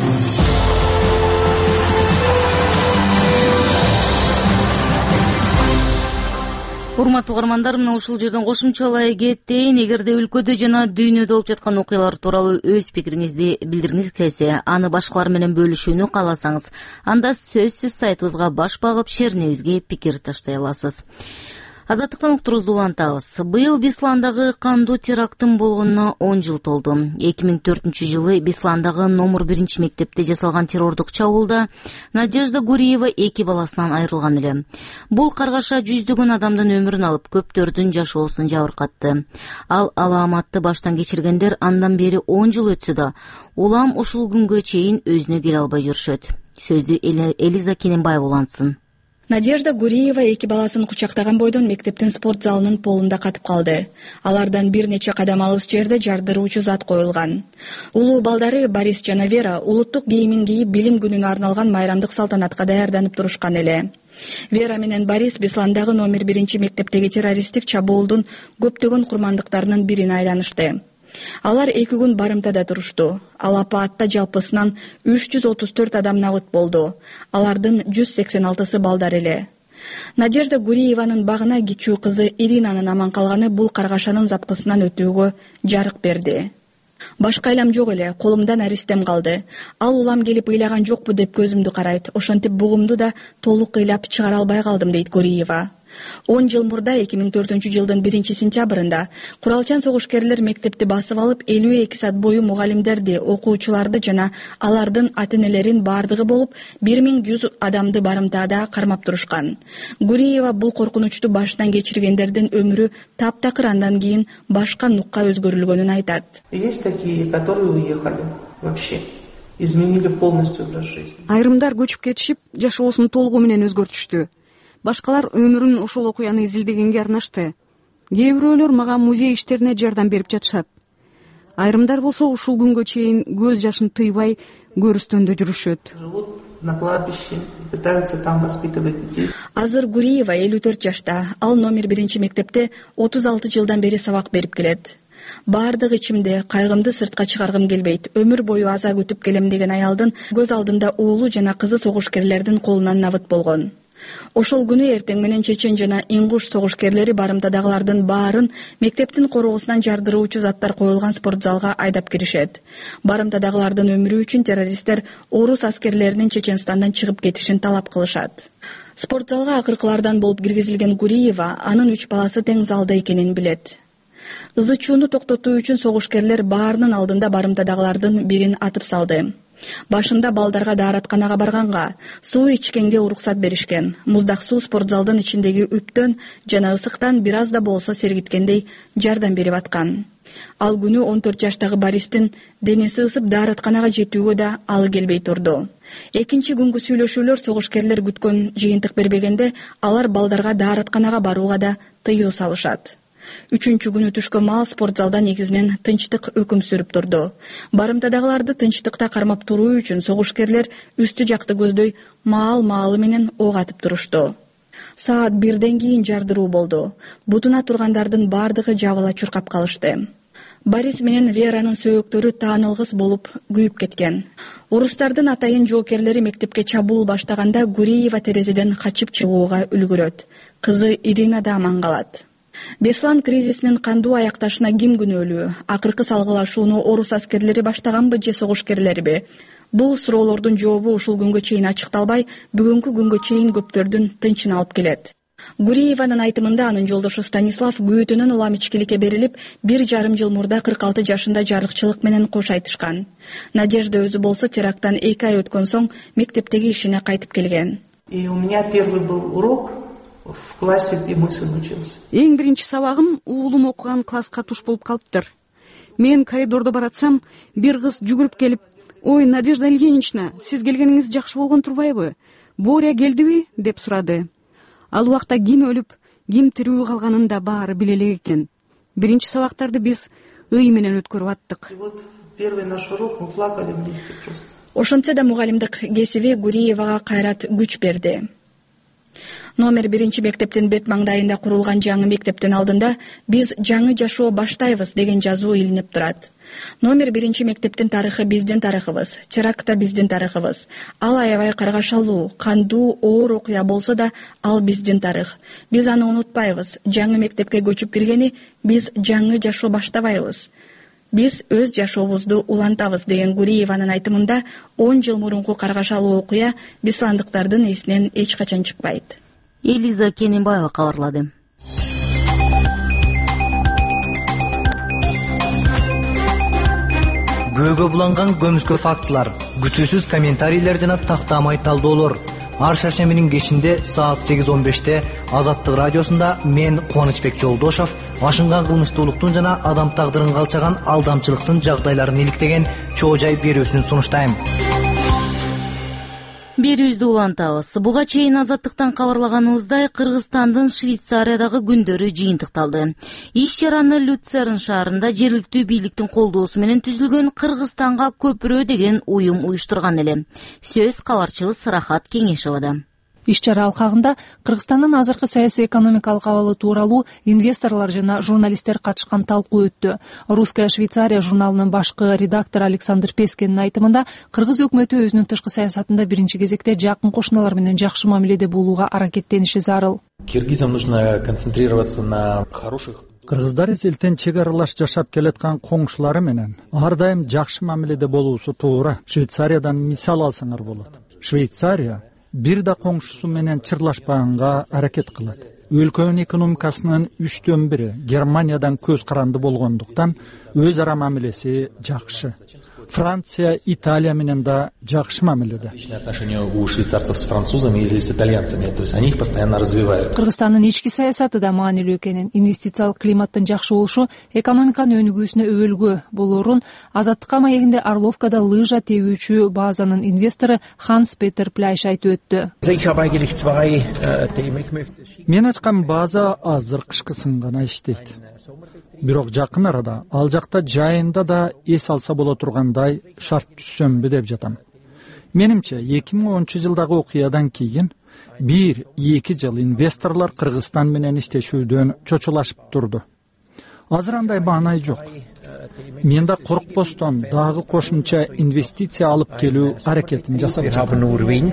Урматтуу угармандар, мына ушул жерден кошумчалай кетейин. Эгерде өлкөдө жана дүйнөдө болуп жаткан окуялар тууралуу өз пикириңизди билдиргиңиз келсе, аны башкалар менен бөлүшүүнү кааласаңыз, анда сөзсүз сайтыбызга баш багып шеринебизге пикир таштай аласыз. Азаттыктан уктуруңузду улантабыз. Быйыл Бесландагы кандуу терактын болгонуна он жыл толду. эки миң төртүнчү жылы Бесландагы номер биринчи мектепте жасалган террордук чабуулда Надежда Гуриева эки баласынан айрылган эле. Бул каргаша жүздөгөн адамдын өмүрүн алып, көптөрдүн жашоосун жабыркатты. Ал аламатты баштан кечиргендер андан бери он жыл өтсө да, улам ушул күнгө чейин өзүнө келе албай жүрүшөт. Сөздү Элиза Кененбаева улантсын. Надежда Гуриева эки баласын кучактаган бойдон мектептин спорт залынын полунда катып калды. Алардан бир нече кадам алыс жерде жардыруучу зат коюлган. Улуу балдары Борис жана Вера улуттук кийимин кийип билим күнүнө арналган майрамдык салтанатка даярданып турушкан эле. Вера менен Борис Бесландагы номер биринчи мектептеги террористтик чабуулдун көптөгөн курмандыктарынын бирин айланышты. Алар эки күн барымтада турушту. Ал апаатта жалпысынан үч жүз отуз төрт адам набыт болду. Алардын жүз сексен алтысы балдар эле. Надежда Гуриеванын багына кичүү кызы Иринанын аман калганы бул каргашанын запкысынан өтүүгө жарык берди. Башка айлам жок эле, колумдан аристем калды. Ал улам келип ыйлаган жокпу деп көзүмдү карайт. Ошентип бугумду да толук ыйлап чыгара албай калдым, дейт Гуриева. он жыл мурда эки миң төртүнчү жылдын биринчи сентябрында куралчан согушкерлер мектепти басып алып элүү эки саат бою мугалимдерди, окуучуларды жана алардын ата-энелерин бардыгы болуп бир миң жүз адамды барымтаада кармап турушкан. Гуриева бул коркунучту башынан кечиргендердин өмүрү таптакыр андан кийин башка нукка өзгөрүлгөнүн айтат. Есть такие, которые уехали вообще, изменили полностью образ жизни. Айрымдар көчүп кетишип, жашоосун толугу менен өзгөртүштү. Башкалар өмүрүн ошол окуяны изилдегенге арнашты. Кээ бирөөлөр мага музей иштерине жардам берип жатышат. Айрымдар болсо ушул күнгө чейин көз жашын тыйбай көрүстөндө жүрүшөт. На кладбище пытаются там воспитывать детей. Азыр Гуриева элүү төрт жашта. Ал номер биринчи мектепте отуз алты жылдан бери сабак берип келет. Бардык ичимде кайгымды сыртка чыгаргым келбейт. Өмүр бою аза күтүп келем деген аялдын көз алдында уулу жана кызы согушкерлердин колунан набыт болгон. Ошол күнү эртең менен чечен жана ингуш согушкерлери барымтадагылардын баарын мектептин корогусунан жардыруучу заттар коюлган спортзалга айдап киришет. Барымтадагылардын өмүрү үчүн террористтер орус аскерлеринин Чеченстандан чыгып кетишин талап кылышат. Спортзалга акыркылардан болуп киргизилген Гуриева анын үч баласы тең залда экенин билет. Ызы чууну токтотуу үчүн согушкерлер баарынын алдында барымтадагылардын бирин атып салды. Башында балдарга дааратканага барганга, суу ичкенге уруксат беришкен. Муздак суу спортзалдын ичиндеги үптөн жана ысыктан бир аз да болсо сергиткендей жардам берип аткан. Ал күнү он төрт жаштагы Бористин денеси ысып дааратканага жетүүгө да алы келбей турду. Экинчи күнгү сүйлөшүүлөр согушкерлер күткөн жыйынтык бербегенде алар балдарга дааратканага барууга да тыюу салышат. Үчүнчү күнү түшкөн маал спортзалда негизинен тынчтык өкүм сүрүп турду. Барымтадагыларды тынчтыкта кармап туруу үчүн согушкерлер үстү жакты көздөй маал-маалы менен ок атып турушту. Саат бирден кийин жардыруу болду. Бутуна тургандардын бардыгы жабыла чуркап калышты. Борис менен Веранын сөөктөрү таанылгыс болуп күйүп кеткен. Орустардын атайын жоокерлери мектепке чабуул баштаганда Гуриева терезеден качып чыгууга үлгүрөт. кызы Ирина да аман калат. Беслан кризисинин кандуу аякташына ким күнөөлүү? Акыркы салгылашууну орус аскерлери баштаганбы же согушкерлерби? Бул суроолордун жообу ушул күнгө чейин ачыкталбай, бүгүнкү күнгө чейин көптөрдүн тынчын алып келет. Гуриеванын айтымында анын жолдошу Станислав күбөтөнөн улам ичкиликке берилип, бир жарым жыл мурда кырк алты жашында жарыкчылык менен кош айтышкан. Надежда өзү болсо теракттан эки ай өткөн соң мектептеги ишине кайтып келген. И у меня первый был урок в классе, где мой сын учился. Эң биринчи сабагым уулум окуган класска туш болуп калыптыр. Мен коридордо баратсам, бир кыз жүгүрүп келип: "Ой, Надежда Ильинична, сиз келгениңиз жакшы болгон турбайбы? Боря келдиби?" деп сурады. Ал убакта ким өлүп, ким тирүү калганын да баары биле элек экен. Биринчи сабактарды биз ый менен өткөрүп аттык. Вот первый наш урок, мы плакали вместе просто. Ошентсе да мугалимдик кесиби Гуриевага кайрат күч берди. Номер биринчи мектептин бет маңдайында курулган жаңы мектептин алдында биз жаңы жашоо баштайбыз деген жазуу илинип турат. Номер биринчи мектептин тарыхы биздин тарыхыбыз, теракта биздин тарыхыбыз. Ал аябай каргашалуу, кандуу, оор окуя болсо да ал биздин тарых. Биз аны унутпайбыз. Жаңы мектепке көчүп киргени биз жаңы жашоо баштабайбыз. Биз өз жашообузду улантабыз деген Гуриеванын айтымында он жыл мурунку каргашалуу окуя бесландыктардын эсинен эч качан чыкпайт. Элиза Кененбаева кабарлады. Көөгө буланган көмүскө фактылар, күтүүсүз комментарийлер жана тактамай талдоолор. Ар шаршембинин кечинде саат сегиз он беште Азаттык радиосунда мен Кубанычбек Жолдошов ашынган кылмыштуулуктун жана адам тагдырын калчаган алдамчылыктын жагдайларын иликтеген чоо жай берүүсүн сунуштайм. Берүүздү улантабыз. Буга чейин Азаттыктан кабарлаганыбыздай, Кыргызстандын Швейцариядагы күндөрү жыйынтыкталды. Иш чараны Люцерн шаарында жергиликтүү бийликтин колдоосу менен түзүлгөн Кыргызстанга көпүрө деген уюм уюштурган эле. Сөз кабарчыбыз Рахат Кеңешовада. Иш-чара алкагында Кыргызстандын азыркы саясий экономикалык абалы тууралуу инвесторлор жана журналисттер катышкан талкуу өттү. Русская Швейцария журналынын башкы редактору Александр Пескинин айтымында, Кыргыз өкмөтү өзүнүн тышкы саясатында биринчи кезекте жакын кошуналар менен жакшы мамиледе болууга аракеттениши зарыл. Киргизам нужно концентрироваться на хороших. Кыргыздар эзелтен чек аралаш жашап келаткан коңшулары менен ар дайым жакшы мамиледе болуусу туура. Швейцариядан мисал алсаңар болот. Швейцария бир да коңшусу менен чырлашпаганга аракет кылат. Өлкөнүн экономикасынын үчтөн бири Германиядан көз каранды болгондуктан өз ара мамилеси жакшы. Франция, Италия менен да жакшы мамиледе. Отношения у швейцарцев с французами или с итальянцами, то есть они их постоянно развивают. Кыргызстандын ички саясаты да маанилүү экенин, инвестициялык климаттын жакшы болушу экономиканын өнүгүүсүнө өбөлгө болоорун Азаттыкка маегинде Орловкада лыжа тебүүчү базанын инвестору Ханс Петер Пляйш айтып өттү. Мен ачкан база азыр кышкысын гана иштейт. Бирок жакын арада ал жакта жайында да эс алса боло тургандай шарт түзсөмбү деп жатам. Менимче эки миң онунчу жылдагы окуядан кийин бир эки жыл инвесторлор Кыргызстан менен иштешүүдөн чочулашып турду. Азыр андай маанай жок. Мен да коркпостон дагы кошумча инвестиция алып келүү аракетин жасап жатам.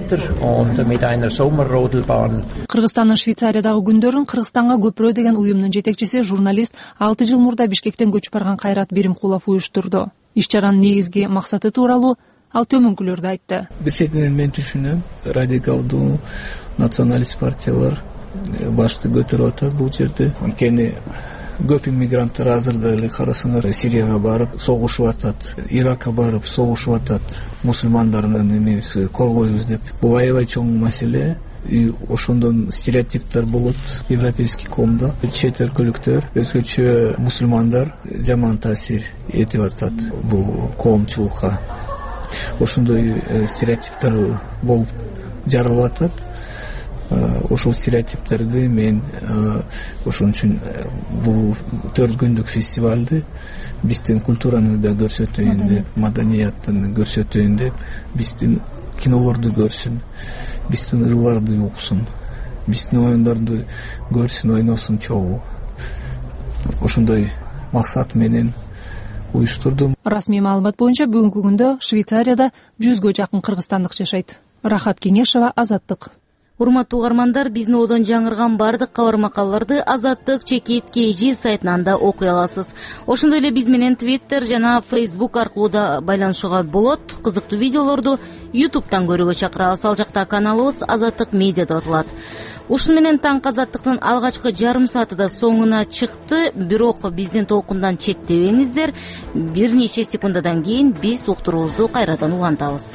Кыргызстандын Швейцариядагы күндөрүн Кыргызстанга көпүрө деген уюмдун жетекчиси журналист алты жыл мурда Бишкектен көчүп барган Кайрат Биримкулов уюштурду. Иш-чаранын негизги максаты тууралуу ал төмөнкүлөрдү айтты. Бесединен мен түшүнөм, радикалдуу националист партиялар башты көтөрүп атат бул жерде. Анткени көп иммигранттар азырда эле карасаңар Сирияга барып согушуп атат, Иракка барып согушуп атат, мусулмандардын эмеси кол коебуз деп. Бул аябай чоң маселе. И ошондон стереотиптер болот европейский коомдо. Чет өлкөлүктөр, өзгөчө мусулмандар жаман таасир этип атат бул коомчулукка. Ошондой стереотиптер болуп жаралып атат. Ошол стереотиптерди мен ошон үчүн бул төрт күндүк фестивалды биздин культураны да көрсөтөйүн деп, маданияттын көрсөтөйүн деп, биздин кинолорду көрсүн, биздин ырларды уксун, биздин оюндарды көрсүн, ойносун чогуу. Ошондой максат менен уюштурдум. Расмий маалымат боюнча бүгүнкү күндө Швейцарияда жүзгө жакын кыргызстандык жашайт. Рахат Кеңешова, Азаттык. Урматтуу угармандар, биздин одон жаңырган бардык кабар макалаларды Азаттык чекит kg сайтынан да окуй аласыз. Ошондой эле биз менен Twitter жана Facebook аркылуу да байланышууга болот. Кызыктуу видеолорду YouTube'дан көрүүгө чакырабыз. Ал жакта каналыбыз Азаттык медиа деп аталат. Ушун менен таң Азаттыктын алгачкы жарым сааты да соңуна чыкты. Бирок биздин толкундан четтебеңиздер. Бир нече секундадан кийин биз уктуруубузду кайрадан улантабыз.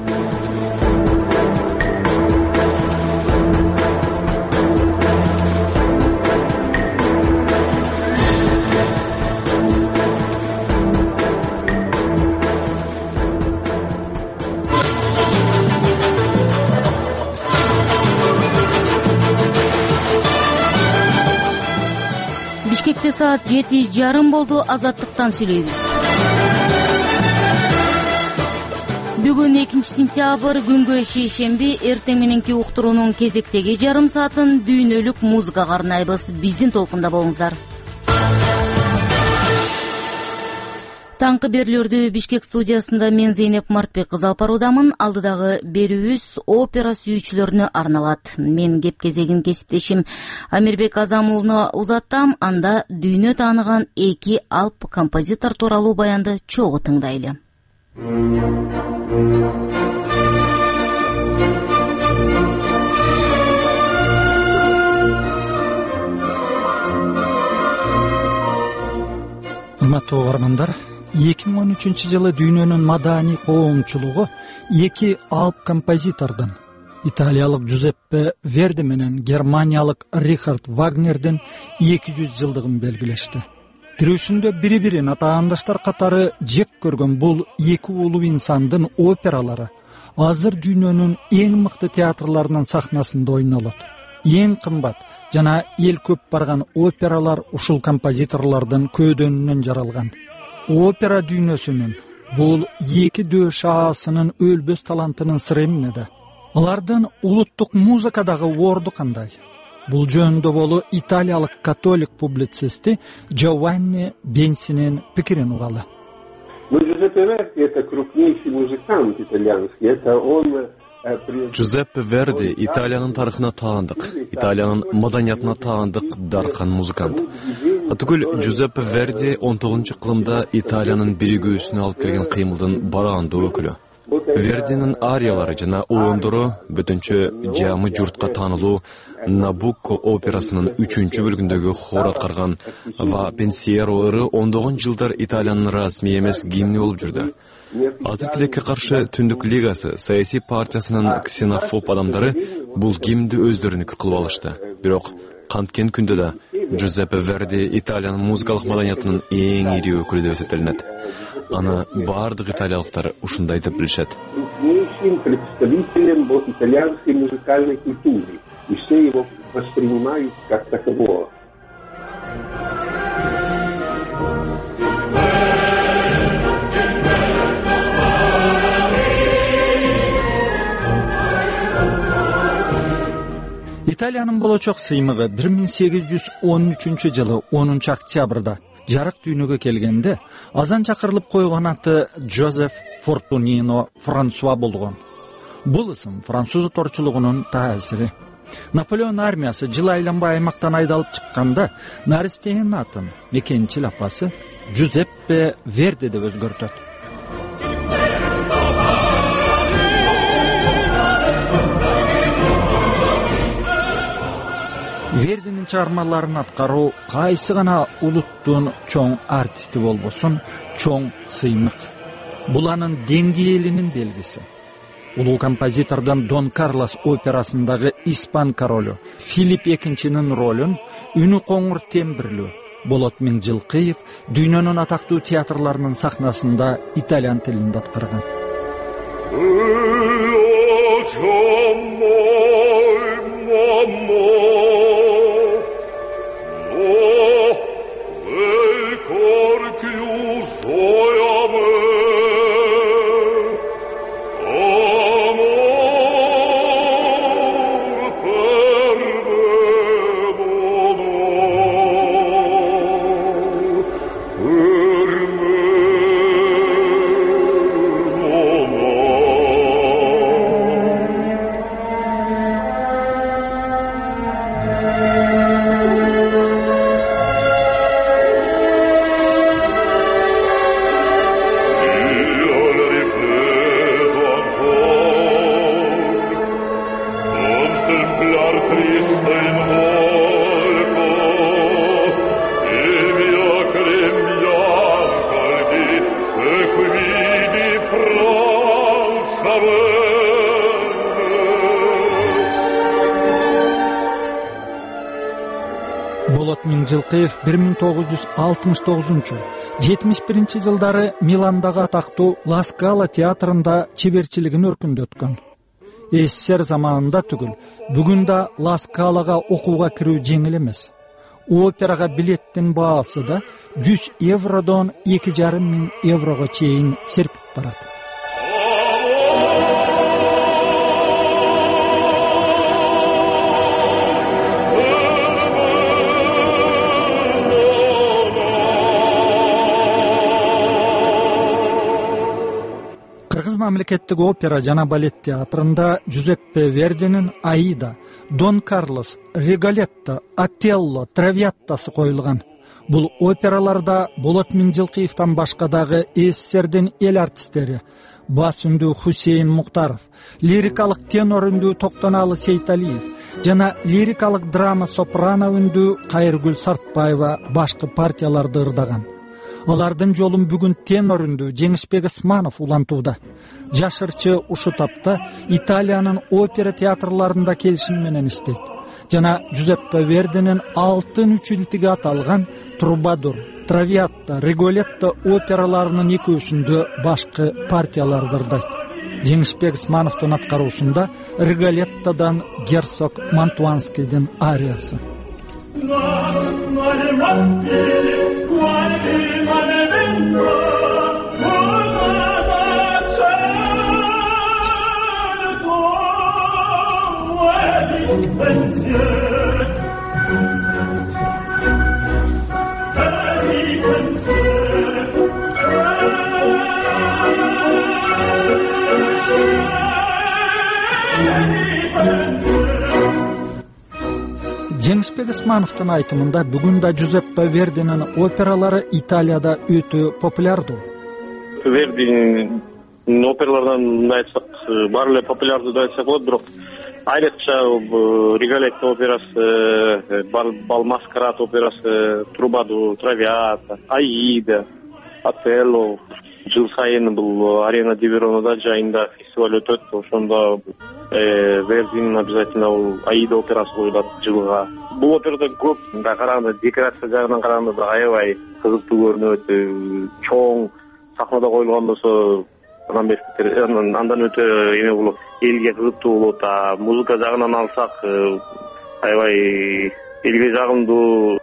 Бишкекте саат жети жарым болду. Азаттыктан сүйлөйбүз. Бүгүн экинчи сентябрь, күнгө шейшемби, эртең мененки уктуруунун кезектеги жарым саатын дүйнөлүк музыкага арнайбыз. Биздин толкунда болуңуздар. Таңкы берүүлөрдү Бишкек студиясында мен Зейнеп Мартбек кызы алып баруудамын. Алдыдагы берүүбүз опера сүйүүчүлөрүнө арналат. Мен кеп кезегин кесиптешим Амирбек Азамуулуна узаттам. Анда дүйнө тааныган эки алп композитор тууралуу баянды чогуу тыңдайлы. Урматтуу угармандар, эки миң он үчүнчү жылы дүйнөнүн маданий коомчулугу эки алп композитордун, италиялык Джузеппе Верди менен германиялык Рихард Вагнердин эки жүз жылдыгын белгилешти. Тирүүсүндө бири-бирин атаандаштар катары жек көргөн бул эки улуу инсандын опералары азыр дүйнөнүн эң мыкты театрларынын сахнасында ойнолот. Эң кымбат жана эл көп барган опералар ушул композиторлордун көөдөнүнөн жаралган. Опера дүйнөсүнүн бул эки дөш аасынын өлбөс талантынын сыры эмнеде? Алардын улуттук музыкадагы орду кандай? Бул жөнүндө болу италиялык католик публицисти Джованни Бенсинин пикирин угалы. Джузеппе Верди Италиянын тарыхына таандык, Италиянын маданиятына таандык даркан музыкант. Атүгүл Джузеппе Верди он тогузунчу кылымда Италиянын биригүүсүнө алып келген кыймылдын бараандуу өкүлү. Вердинин ариялары жана оондору бүтүнчө жамы журтка таанылуу Набукко операсынын үчүнчү бөлүгүндөгү хор аткарган Ва Пенсиеро ыры ондогон жылдар Италиянын расмий эмес гимни болуп жүрдү. Азыр тилекке каршы Түндүк лигасы саясий партиясынын ксенофоб адамдары бул гимнди өздөрүнүкү кылып алышты. Бирок канткен күндө да Джузеппе Верди Италиянын музыкалык маданиятынын эң ири өкүлү деп эсептелинет. Аны бардык италиялыктар ушундай деп билишет. Италиянын болочок сыймыгы бир миң сегиз жүз он үчүнчү жылы онунчу октябрда жарык дүйнөгө келгенде азан чакырылып койгон аты Жозеф Фортунино Франсуа болгон. Бул ысым француз оторчулугунун таасири. Наполеон армиясы жыл айланбай аймактан айдалып чыкканда наристенин атын мекенчил апасы Джузеппе Верди деп өзгөртөт. Вердинин чыгармаларын аткаруу кайсы гана улуттун чоң артисти болбосун чоң сыймык. Бул анын деңгээлинин белгиси. Улуу композитордон Дон Карлос операсындагы испан королу Филипп экинчинин ролун үнү коңур тембирлүү Болот Миңжилкыев дүйнөнүн атактуу театрларынын сахнасында итальян тилинде аткарган. Жылкыев бир миң тогуз жүз алтымыш тогузунчу жетимиш биринчи жылдары Миландагы атактуу Ла Скала театрында чеберчилигин өркүндөткөн. СССР заманында түгүл, бүгүн да Ла Скалага окууга кирүү жеңил эмес. Операга билеттин баасы да жүз евродон эки жарым миң еврого чейин серпип барат. Кыргыз мамлекеттик опера жана балет театрында Джузеппе Вердинин Аида, Дон Карлос, Риголетто, Отелло, Травиаттасы коюлган. Бул операларда Болот Миңжилкыевден башка дагы СССРдин эл артисттери бас үндүү Хусейин Муктаров, лирикалык тенор үндүү Токтоналы Сейталиев жана лирикалык драма сопрано үндүү Кайыргүл Сартбаева башкы партияларды ырдаган. Алардын жолун бүгүн тенор үндүү Жеңишбек Ысманов улантууда. Жашырчы ушу тапта Италиянын опера театрларында келишим менен иштейт. Жана Джузеппе Вердинин алтын үчүлтиги аталган Трубадур, Травиатта, Риголетто операларынын экөөсүндө башкы партияларды ырдайт. Жеңишбек Ысмановдун аткаруусунда Риголеттодан Герцог Мантуанскийдин ариясы. Жеңишбек Ысмановдун айтымында бүгүн да Джузеппе Вердинин опералары Италияда өтө популярдуу. Вердинин операларынан айтсак, баары эле популярдуу деп айтсак болот, бирок айрыкча Риголетто операсы, Бал Маскарад операсы, Трубадур, Травиата, Аида, Отелло жыл сайын бул Арена ди Веронада жайында фестиваль өтөт. Ошондо Вердинин обязательно бул Аида операсы коюлат жылга. Бул операда көп мындай караганда декорация жагынан караганда аябай кызыктуу көрүнөт. Чоң сахнада коюлган болсо андан өтө эме болот, элге кызыктуу болот. А музыка жагынан алсак аябай элге жагымдуу.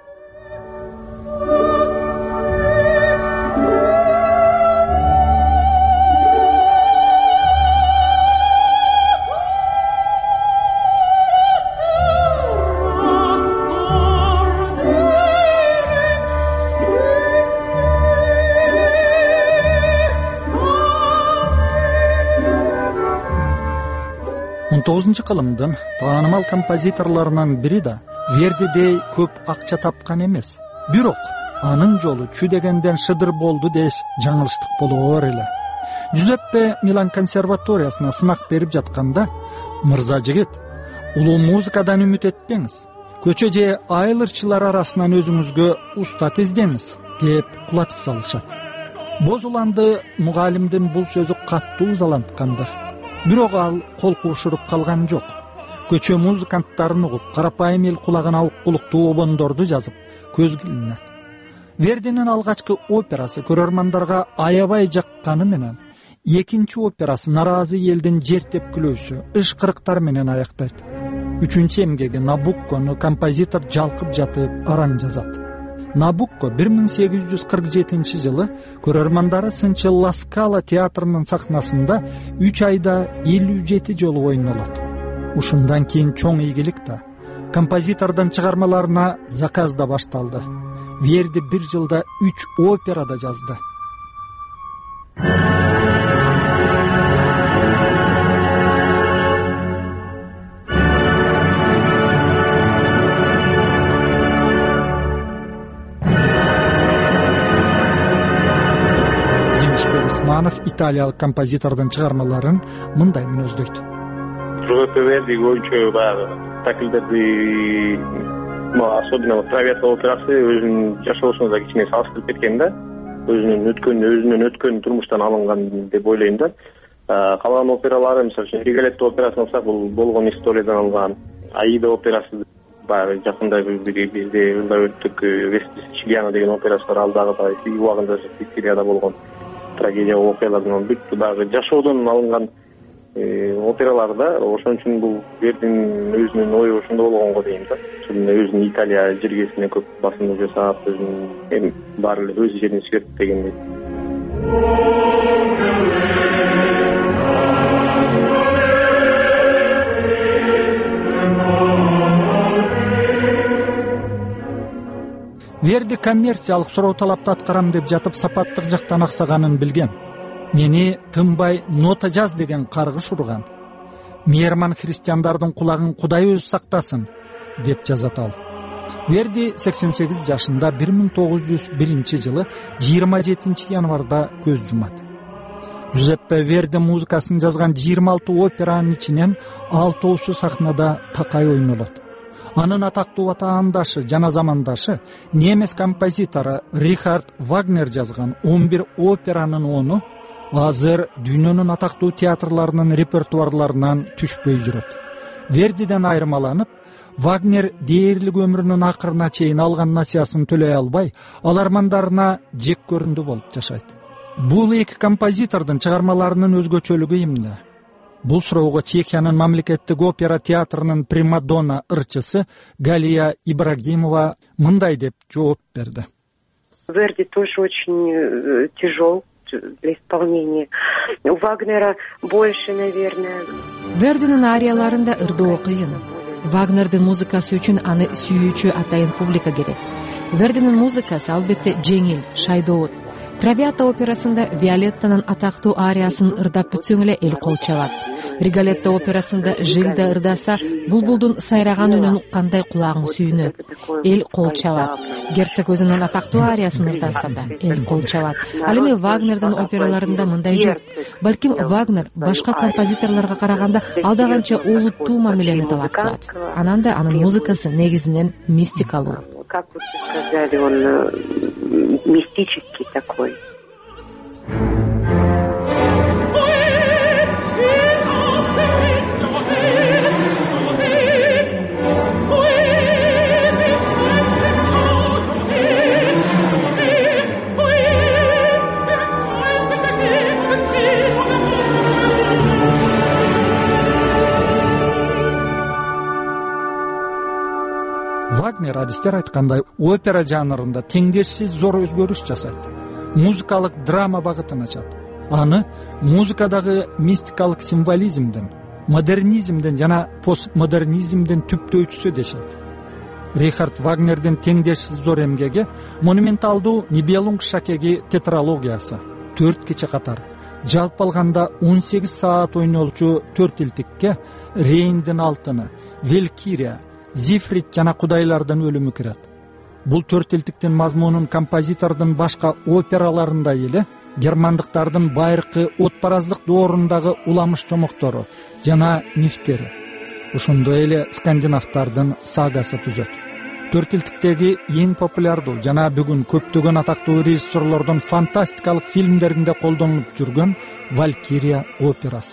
он тогузунчу кылымдын таанымал композиторлорунун бири да Вердидей көп акча тапкан эмес. Бирок анын жолу чү дегенден шыдыр болду деш жаңылыштык болоор эле. Джузеппе Милан консерваториясына сынак берип жатканда, мырза жигит, улуу музыкадан үмүт этпеңиз, көчө же айылырчылар арасынан өзүңүзгө устат издеңиз деп кулатып салышат. Боз уланды мугалимдин бул сөзү каттуу ызаланткандар. Бирок ал кол кушуруп калган жок. Көчө музыканттарын угуп, карапайым эл кулагына уккулуктуу обондорду жазып, көзгө илинет. Вердинин алгачкы операсы көрөрмандарга аябай жакканы менен, экинчи операсы наразы элдин жер тепкилөөсү, ышкырыктар менен аяктайт. Үчүнчү эмгеги Набуккону композитор жалкып жатып араң жазат. Набукко бир миң сегиз жүз кырк жетинчи жылы көрөрмандары сынчы Ла Скала театрынын сахнасында үч айда элүү жети жолу ойнолот. Ушундан кийин чоң ийгилик да, композитордун чыгармаларына заказ да башталды. Верди бир жылда үч опера да жазды. Исманов италиялык композитордун чыгармаларын мындай мүнөздөйт. Джузеппе Верди көбүнчө баягы спектакльдерди, особенно Травиата операсы өзүнүн жашоосуна да кичине салыштырып кеткен да. Өзүнүн өткөн өзүнүн өткөн турмуштан алынган деп ойлойм да. Калган опералары, мисалы үчүн Риголетто операсын алсак, бул болгон историядан алынган. Аида операсы баягы жакында бир бизде ылдап өттүк Вести Сицилиано деген операсы бар, ал дагы баягы убагында Сицилияда болгон трагедия окуялардан бир баягы жашоодон алынган опералар да. Ошон үчүн бул Вердинин өзүнүн ою ошондо болгонго дейм да. Ошол өзүнүн Италия жергесине көп басымдык жасап, өзүнүн эми баары эле өз жерин сүйөт дегендей. Верди коммерциялык суроо талапты аткарам деп жатып сапаттык жактан аксаганын билген. Мени тынбай нота жаз деген каргыш урган. Мейрман христиандардын кулагын Кудай өзү сактасын деп жазат ал. Верди сексен сегиз жашында бир миң тогуз жүз биринчи жылы жыйырма жетинчи январда көз жумат. Жузеппе Верди музыкасын жазган жыйырма алты операнын ичинен алтоосу сахнада такай ойнолот. Анын атактуу атаандашы жана замандашы немес композитору Рихард Вагнер жазган он бир операнын ону азыр дүйнөнүн атактуу театрларынын репертуарларынан түшпөй жүрөт. Вердиден айырмаланып, Вагнер дээрлик өмүрүнүн акырына чейин алган насыясын төлөй албай, алармандарына жек көрүндү болуп жашайт. Бул эки композитордун чыгармаларынын өзгөчөлүгү эмне? Бул суроого Чехиянын мамлекеттик опера театрынын примадонна ырчысы Галия Ибрагимова мындай деп жооп берди. Верди тоже очень тяжел для исполнения. У Вагнера больше, наверное. Вердинин арияларында ырдоо кыйын. Вагнердин музыкасы үчүн аны сүйүүчү атайын публика керек. Вердинин музыкасы албетте жеңил, шайдоот. Травиата операсында Виолеттанын атактуу ариясын ырдап бүтсөң эле эл кол чабат. Риголетто операсында Жилда ырдаса, булбулдун сайраган үнүн уккандай кулагың сүйүнөт, эл кол чабат. Герцог өзүнүн атактуу ариясын ырдаса да эл кол чабат. Ал эми Вагнердин операларында мындай жок. Балким Вагнер башка композиторлорго караганда алдаганча олуттуу мамилени талап кылат. Анан да анын музыкасы негизинен мистикалуу. Как вы сказали, он мистический такой. Вагнер адистер айткандай опера жанрында теңдешсиз зор өзгөрүш жасайт. Музыкалык драма багытын ачат. Аны музыкадагы мистикалык символизмден, модернизмден жана постмодернизмден түптөөчүсү дешет. Рихард Вагнердин теңдешсиз зор эмгеги монументалдуу Нибелунг шакеги тетралогиясы, төрт кече катар, жалпы алганда он сегиз саат ойнолчу төрт илтикке Рейндин алтыны, Валькирия, Зифрит жана кудайлардын өлүмү кирет. Бул төрт илтиктин мазмунун композитордун башка операларындай эле германдыктардын байыркы отпараздык доорундагы уламыш чомоктору жана мифтери, ошондой эле скандинавдардын сагасы түзөт. Төрт илтиктеги эң популярдуу жана бүгүн көптөгөн атактуу режиссерлордун фантастикалык фильмдеринде колдонулуп жүргөн Валькирия операсы.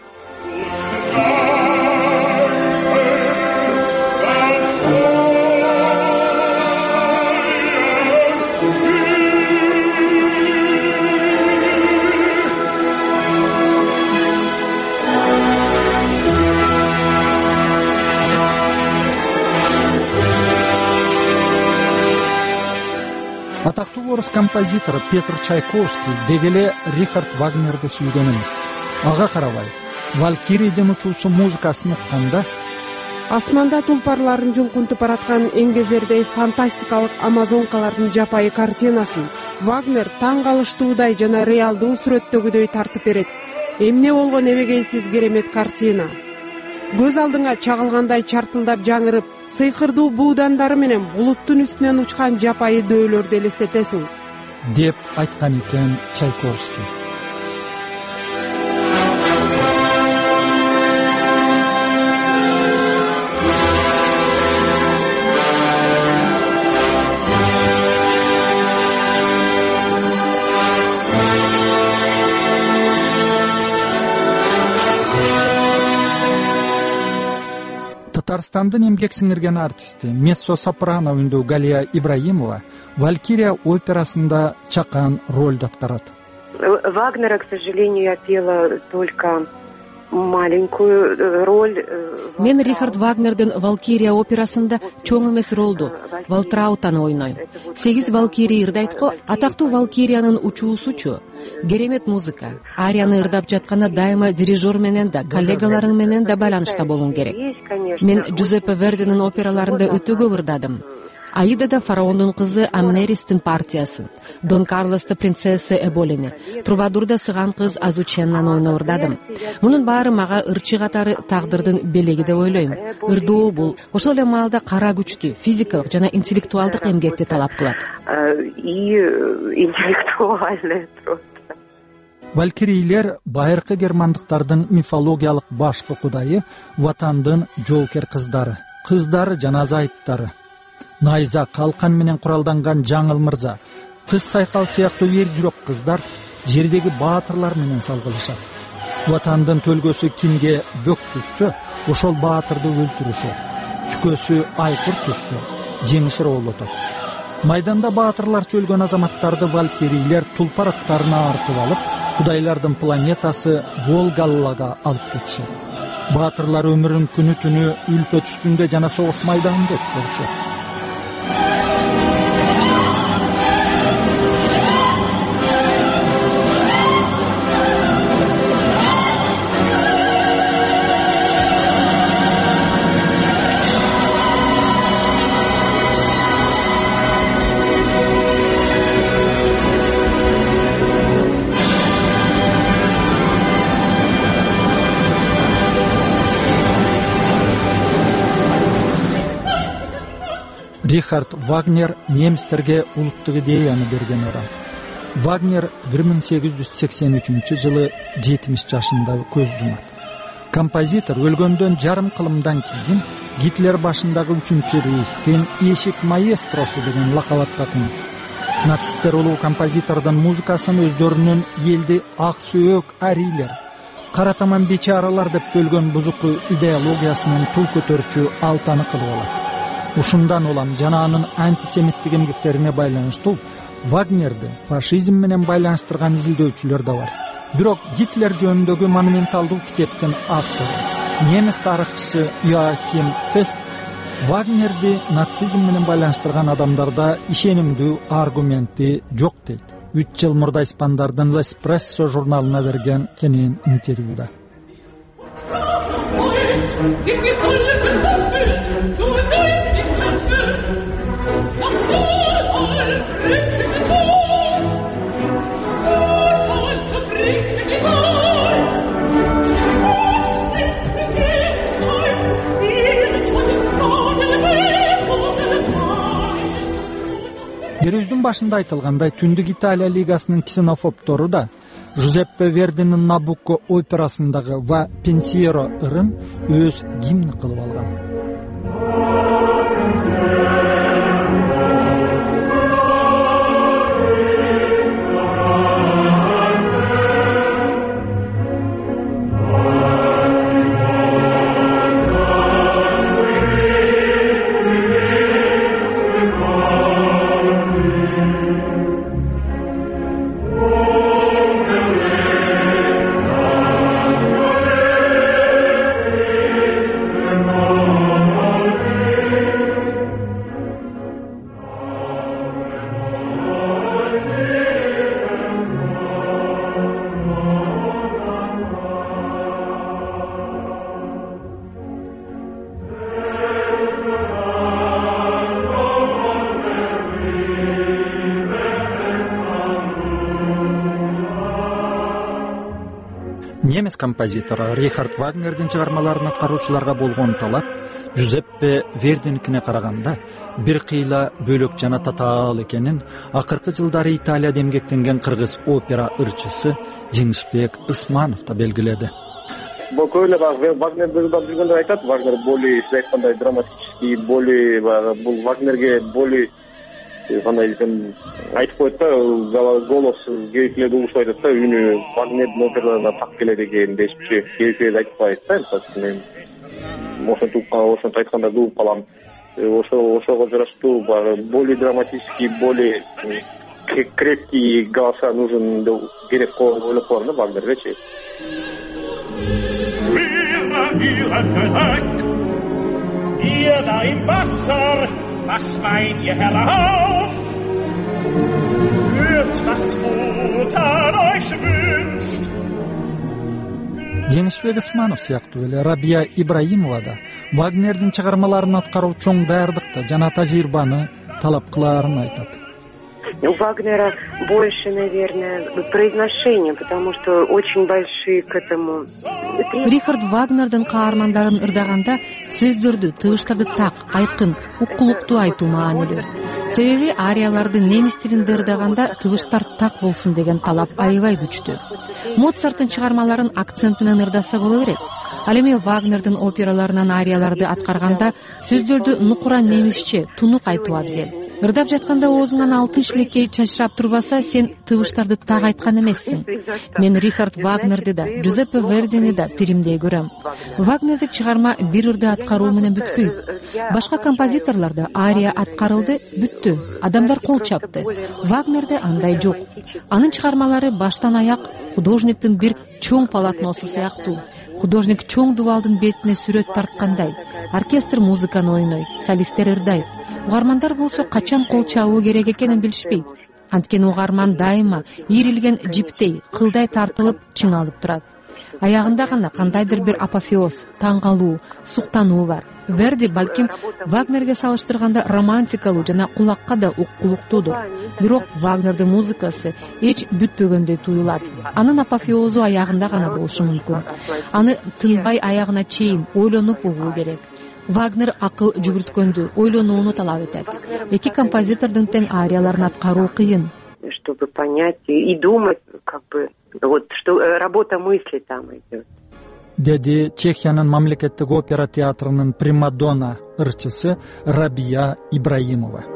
Атактуу орус композитору Петр Чайковский дегеле Рихард Вагнерди сүйгөн эмес. Ага карабай, Валькирийдин учуусу музыкасын укканда асманда тулпарларын жулкунтуп бараткан эңгезердей фантастикалык амазонкалардын жапайы картинасын Вагнер таң калыштуудай жана реалдуу сүрөттөгүдөй тартып берет. Эмне болгон эбегейсиз керемет картина. Көз алдыңа чагылгандай чартылдап жаңырып, сыйкырдуу буудандары менен булуттун үстүнөн учкан жапайы дөөлөрдү элестетесиң, деп айткан экен Чайковский. Татарстандын эмгек сиңирген артисти, мессо-сопрано үндүү Галия Ибраимова «Валькирия» операсында чакан роль аткарат. Вагнера, к сожалению, я пела только маленькую роль. Мен Рихард Вагнердин «Валькирия» операсында чоң эмес ролду, Валтраутаны ойнойм. Сегиз Валкирия ырдайтко, атактуу Валкириянын учуусучу. Керемет музыка. Арияны ырдап жатканда дайыма дирижер менен да, коллегаларың менен да байланышта болуң керек. Мен Джузеппе Вердинин операларында өтө көп ырдадым. Аидада фараондун кызы Амнеристин партиясын, Дон Карлоста принцесса Эболини, Трубадурда сыган кыз Азученнаны ойноп ырдадым. Мунун баары мага ырчы катары тагдырдын белеги деп ойлойм. Ырдоо бул ошол эле маалда кара күчтүү, физикалык жана интеллектуалдык эмгекти талап кылат. И интеллектуальный труд. Валькирийлер байыркы германдыктардын мифологиялык башкы кудайы, ватандын жоокер кыздары, кыздары жана азайыптары. Найза, калкан менен куралданган жаңыл мырза, кыз сайкал сыяктуу эр жүрөк кыздар жердеги баатырлар менен салгылышат. Ватандын төлгөсү кимге бөк түшсө, ошол баатырды өлтүрүшөт. Чүкөсү айкыр түшсө, жеңишир оолотот. Майданда баатырларча өлгөн азаматтарды валькирийлер тулпар аттарына артып алып, кудайлардын планетасы Волгаллага алып кетишет. Баатырлар өмүрүн күнү түнү үлпөт үстүндө жана согуш майданында өткөрүшөт. Рихард Вагнер немистерге улуттук идеяны берген адам. Вагнер бир миң сегиз жүз сексен үчүнчү жылы жетимиш жашында көз жумат. Композитор өлгөндөн жарым кылымдан кийин Гитлер башындагы үчүнчү рейхтин эшик маэстросу деген лакап аттатын. Нацисттер улуу композитордун музыкасын өздөрүнүн элди ак сөөк арилер, кара таман бечаралар деп бөлгөн бузуку идеологиясынын тул көтөрчү алтаны кылып алат. Ушундан улам жана анын антисемиттик эмгектерине байланыштуу Вагнерди фашизм менен байланыштырган изилдөөчүлөр да бар. Бирок Гитлер жөнүндөгү монументалдуу китептин автору, немис тарыхчысы Йоахим Фест Вагнерди нацизм менен байланыштырган адамдарда ишенимдүү аргументи жок дейт. үч жыл мурда испандардын L'Espresso журналына берген кенен интервьюда. Берүүбүздүн башында айтылгандай, Түндүк Италия лигасынын ксенофобтору да Жузеппе Вердинин Набукко операсындагы «Ва Пенсиеро» ырын өз гимни кылып алган. Немис композитору Рихард Вагнердин чыгармаларын аткаруучуларга болгон талап Жузеппе Вердиникине караганда бир кыйла бөлөк жана татаал экенин акыркы жылдары Италияда эмгектенген кыргыз опера ырчысы Жеңишбек Ысманов да белгиледи. Буквально Вагнерди ырдап жүргөндө айтат, Вагнер более, сиз айткандай, драматический, более бул Вагнерге более кандай десем айтып коет да, голос керек эле угушуп айтат да, үнү Вагнердин операларына так келет экен дешчи. Керек айтып коет да, мен ошентип ошентип айткандарды угуп калам. Ошо ошого жараштуу более драматический, более крепкий голоса нужен керек деп ойлоп коем да Вагнергечи. Ihr da im Wasser, was meint ihr herauf? Hört, was Mutter euch wünscht. Жеңишбек Исманов сыяктуу эле Рабия Ибраимова да Вагнердин чыгармаларын аткаруу чоң даярдыкты жана тажрыйбаны талап кылаарын айтат. У Вагнера больше, наверное, произношения, потому что очень большие к этому. Рихард Вагнердин каармандарын ырдаганда сөздөрдү, тыгыштарды так, айкын, уккулуктуу айтуу маанилүү. Себеби арияларды немис тилинде ырдаганда тыгыштар так болсун деген талап аябай күчтүү. Моцарттын чыгармаларын акцент менен ырдаса боло берет. Ал эми Вагнердин операларынан арияларды аткарганда сөздөрдү нукура немисче, тунук айтуу абзел. Ырдап жатканда оозуңан алтын шилекей чачырап турбаса, сен тыгыштарды так айткан эмессиң. Мен Рихард Вагнерди да, Джузеппе Вердини да примдей көрөм. Вагнерди чыгарма бир ырды аткаруу менен бүтпөйт. Башка композиторлордо ария аткарылды, бүттү. Адамдар кол чапты. Вагнерде андай жок. Анын чыгармалары баштан аяк художниктин бир чоң полотносу сыяктуу. Художник чоң дубалдын бетине сүрөт тарткандай. Оркестр музыканы ойнойт, солисттер ырдайт. Угармандар болсо качан кол чабуу керек экенин билишпейт. Анткени угарман дайыма ийрилген жиптей, кылдай тартылып, чыңалып турат. Аягында гана кандайдыр бир апофеоз, таң калуу, суктануу бар. Верди балким Вагнерге салыштырганда романтикалуу жана кулакка да уккулуктуудур. Бирок Вагнердин музыкасы эч бүтпөгөндөй туюлат. Анын апофеозу аягында гана болушу мүмкүн. Аны тынбай аягына чейин ойлонуп угуу керек. Вагнер акыл жүгүрткөндү, ойлонууну талап этет. Эки композитордун тең арияларын аткаруу кыйын. Чтобы понять и думать, как бы, вот, что работа мысли там идет. Деди Чехиянын мамлекеттик опера театрынын примадонна ырчысы Рабия Ибраимова.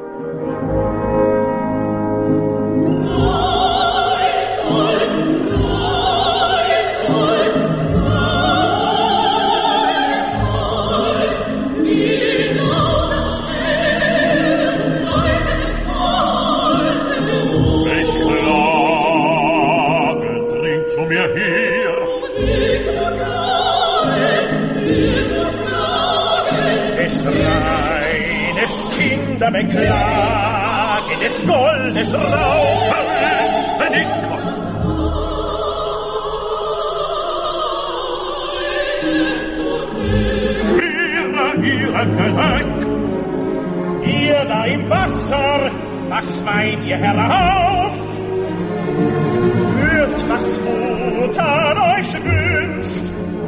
Beklagen des Goldes Rauch, Nico. Ihr, ihr da im Wasser, was meint ihr herauf? Hört, was Mutter euch wünscht.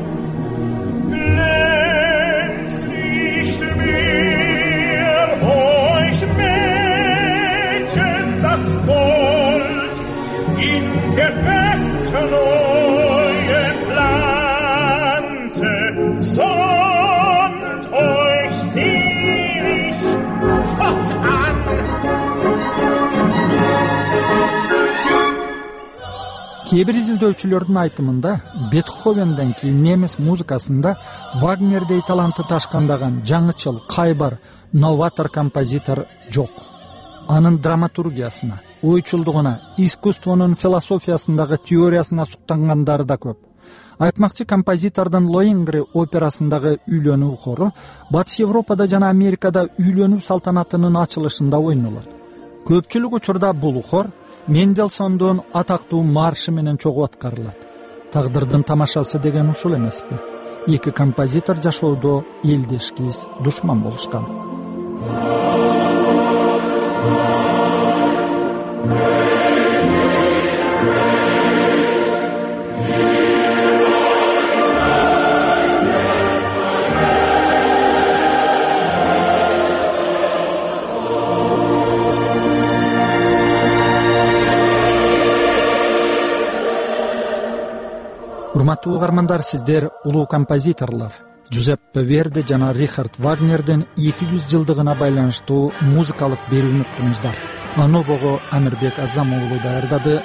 Glänzt nicht mehr euch Mädchen das Gold in der Becken neuen Pflanze, sonnt euch selig fortan. Кээ бир изилдөөчүлөрдүн айтымында Бетховенден кийин немис музыкасында Вагнердей таланты ташкандаган жаңычыл, кайбар, новатор композитор жок. Анын драматургиясына, ойчулдугуна, искусствонун философиясындагы теориясына суктангандар да көп. Айтмакчы композитордун Лоингри операсындагы үйлөнүү хору Батыш Европада жана Америкада үйлөнүү салтанатынын ачылышында ойнолот. Көпчүлүк учурда бул хор Мендельсондун атактуу маршы менен чогуу аткарылат. Тагдырдын тамашасы деген ушул эмеспи? Эки композитор жашоодо элдешкиз душман болушкан. Урматтуу угармандар, сиздер улуу композиторлор, Джузеппе Верди жана Рихард Вагнердин эки жүз жылдыгына байланыштуу музыкалык берүүнү уктуңуздар. Анобого Амирбек Азам уулу даярдады.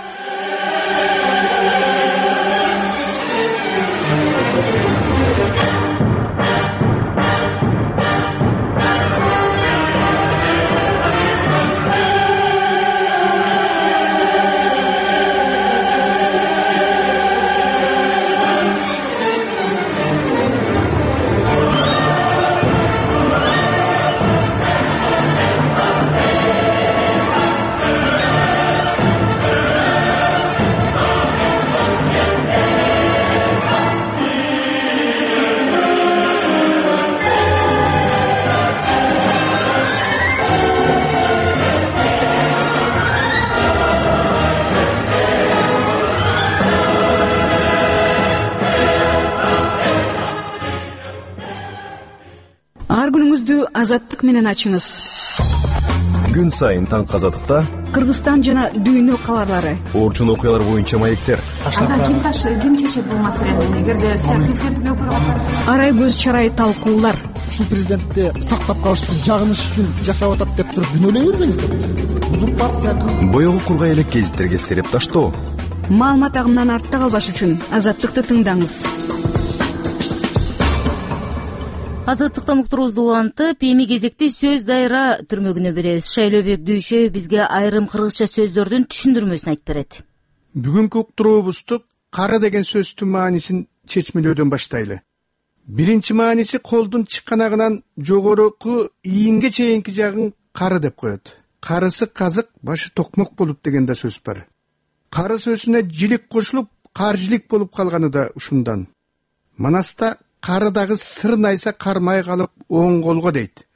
Ар күнүңүздү азаттык менен ачыңыз. Күн сайын таң азаттыкта Кыргызстан жана дүйнө кабарлары. Орчун окуялар боюнча маектер. Анда ким таш ким чечет бул маселени? Эгерде президенттин өкүлү арай көз чарай талкуулар. Ушул президентти сактап калыш үчүн, жагыныш үчүн жашап атат деп туруп күнөөлөй бербеңиздер. Узурпация. Боёгу кургай элек гезиттерге сереп таштоо. Маалымат агымынан артта калбаш үчүн азаттыкты тыңдаңыз. Азаттыктан уктуруубузду улантып, эми кезекти сөз дайра түрмөгүнө беребиз. Шайлообек Дүйшөев бизге айрым кыргызча сөздөрдүн түшүндүрмөсүн айтып берет. Бүгүнкү уктуруубузду кары деген сөздүн маанисин чечмелөөдөн баштайлы. Биринчи мааниси колдун чыкканагынан жогоруку ийинге чейинки жагын кары деп коет. Карысы казык, башы токмок болуп деген да сөз бар. Кары сөзүнө жилик кошулуп, каржилик болуп калганы да ушундан. Манаста карыдагы сыр найса кармай калып оң колго дейт.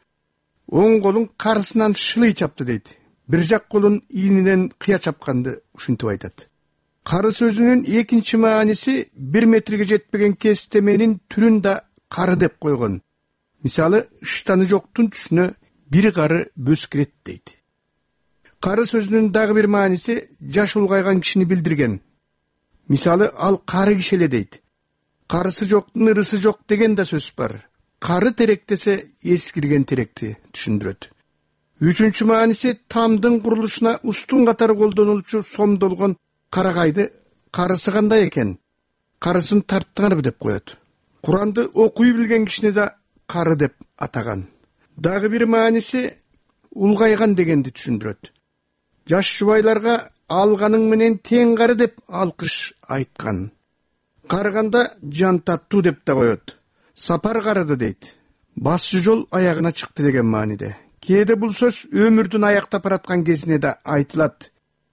Оң колун карысынан шылый чапты дейт. Бир жак колун ийининен кыя чапканды ушинтип айтат. Кары сөзүнүн экинчи мааниси бир метрге жетпеген кестеменин түрүн да кары деп койгон. Мисалы, ыштаны жоктун түшүнө бир кары бөскүрет дейт. Кары сөзүнүн дагы бир мааниси жаш улгайган кишини билдирген. Мисалы, ал кары киши эле дейт. Карысы жоктун ырысы жок деген да сөз бар. Кары теректесе эскирген теректи түшүндүрөт. Үчүнчү мааниси тамдын курулушуна устун катары колдонулчу сомдолгон карагайды карысы кандай экен? Карысын тарттыңарбы деп коет. Куранды окуй билген кишини да кары деп атаган. Дагы бир мааниси улгайган дегенди түшүндүрөт. Жаш жубайларга алганың менен тең кары деп алкыш айткан. Карыганда жан таттуу деп да коет. Сапар карыды дейт. Басчы жол аягына чыкты деген мааниде. Кээде бул сөз өмүрдүн аяктап бараткан кезине да айтылат.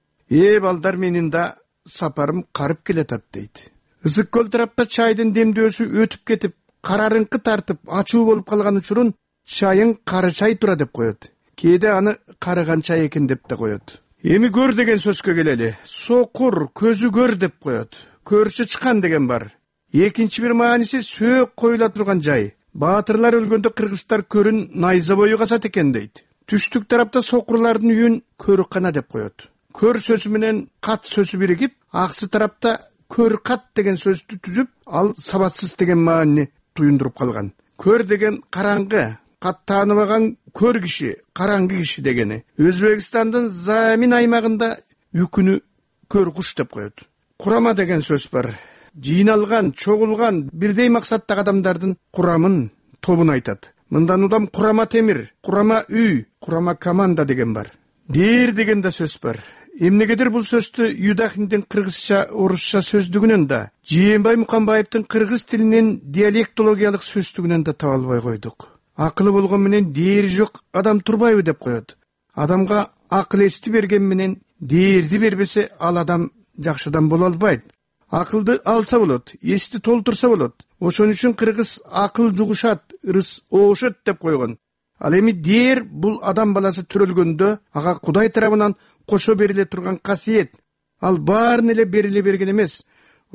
Э балдар, менин да сапарым карып келатат дейт. Ысык көл тарапта чайдын демдөөсү өтүп кетип, карарыңкы тартып, ачуу болуп калган учурун чайың кары чай тура деп коет. Кээде аны карыган чай экен деп да коет. Эми көр деген сөзгө келели. Сокур, көзү көр деп коет. Көрсө чыккан деген бар. Экинчи бир мааниси сөөк коюла турган жай. Баатырлар өлгөндө кыргыздар көрүн найза бою касат экен дейт. Түштүк тарапта сокурлардын үйүн көркана деп коет. Көр сөзү менен кат сөзү биригип, аксы тарапта көр кат деген сөздү түзүп, ал сабатсыз деген маанини туюндуруп калган. Көр деген караңгы, кат тааныбаган көр киши, караңгы киши дегени. Өзбекстандын Замин аймагында үкүнү көр куш деп коет. Курама деген сөз бар. Жыйналган, чогулган, бирдей максаттагы адамдардын курамын, тобун айтат. Мындан удам курама темир, курама үй, курама команда деген бар. Дээр деген да сөз бар. Эмнегедир бул сөздү Юдахиндин кыргызча, орусча сөздүгүнөн да, Жээнбай Мукамбаевдин кыргыз тилинин диалектологиялык сөздүгүнөн да таба албай койдук. Акылы болгон менен дээри жок адам турбайбы деп коет. Адамга акыл эсти берген менен дээрди бербесе, ал адам жакшыдан боло албайт. Акылды алса болот, эсти толтурса болот. Ошон үчүн кыргыз акыл жугушат, ырыс оошот деп койгон. Ал эми дээр бул адам баласы төрөлгөндө ага Кудай тарабынан кошо бериле турган касиет. Ал баарын эле бериле берген эмес.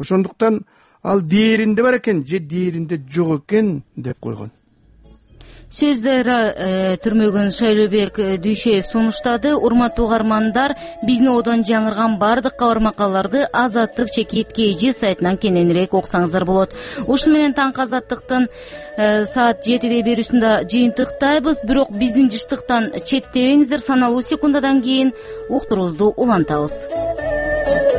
Ошондуктан ал дээринде бар экен, же дээринде жок экен деп койгон. сөздөрү түрмөгүн Шайлообек Дүйшеев сунуштады. Урматтуу угармандар, бизни одон жаңырган бардык кабар макалаларды Азаттык чекит kg сайтынан кененирээк окусаңыздар болот. Ушуну менен таңкы Азаттыктын саат жетиде берүүсүндө жыйынтыктайбыз, бирок биздин жыштыктан четтебеңиздер. Саналуу секундадан кийин уктуруубузду улантабыз.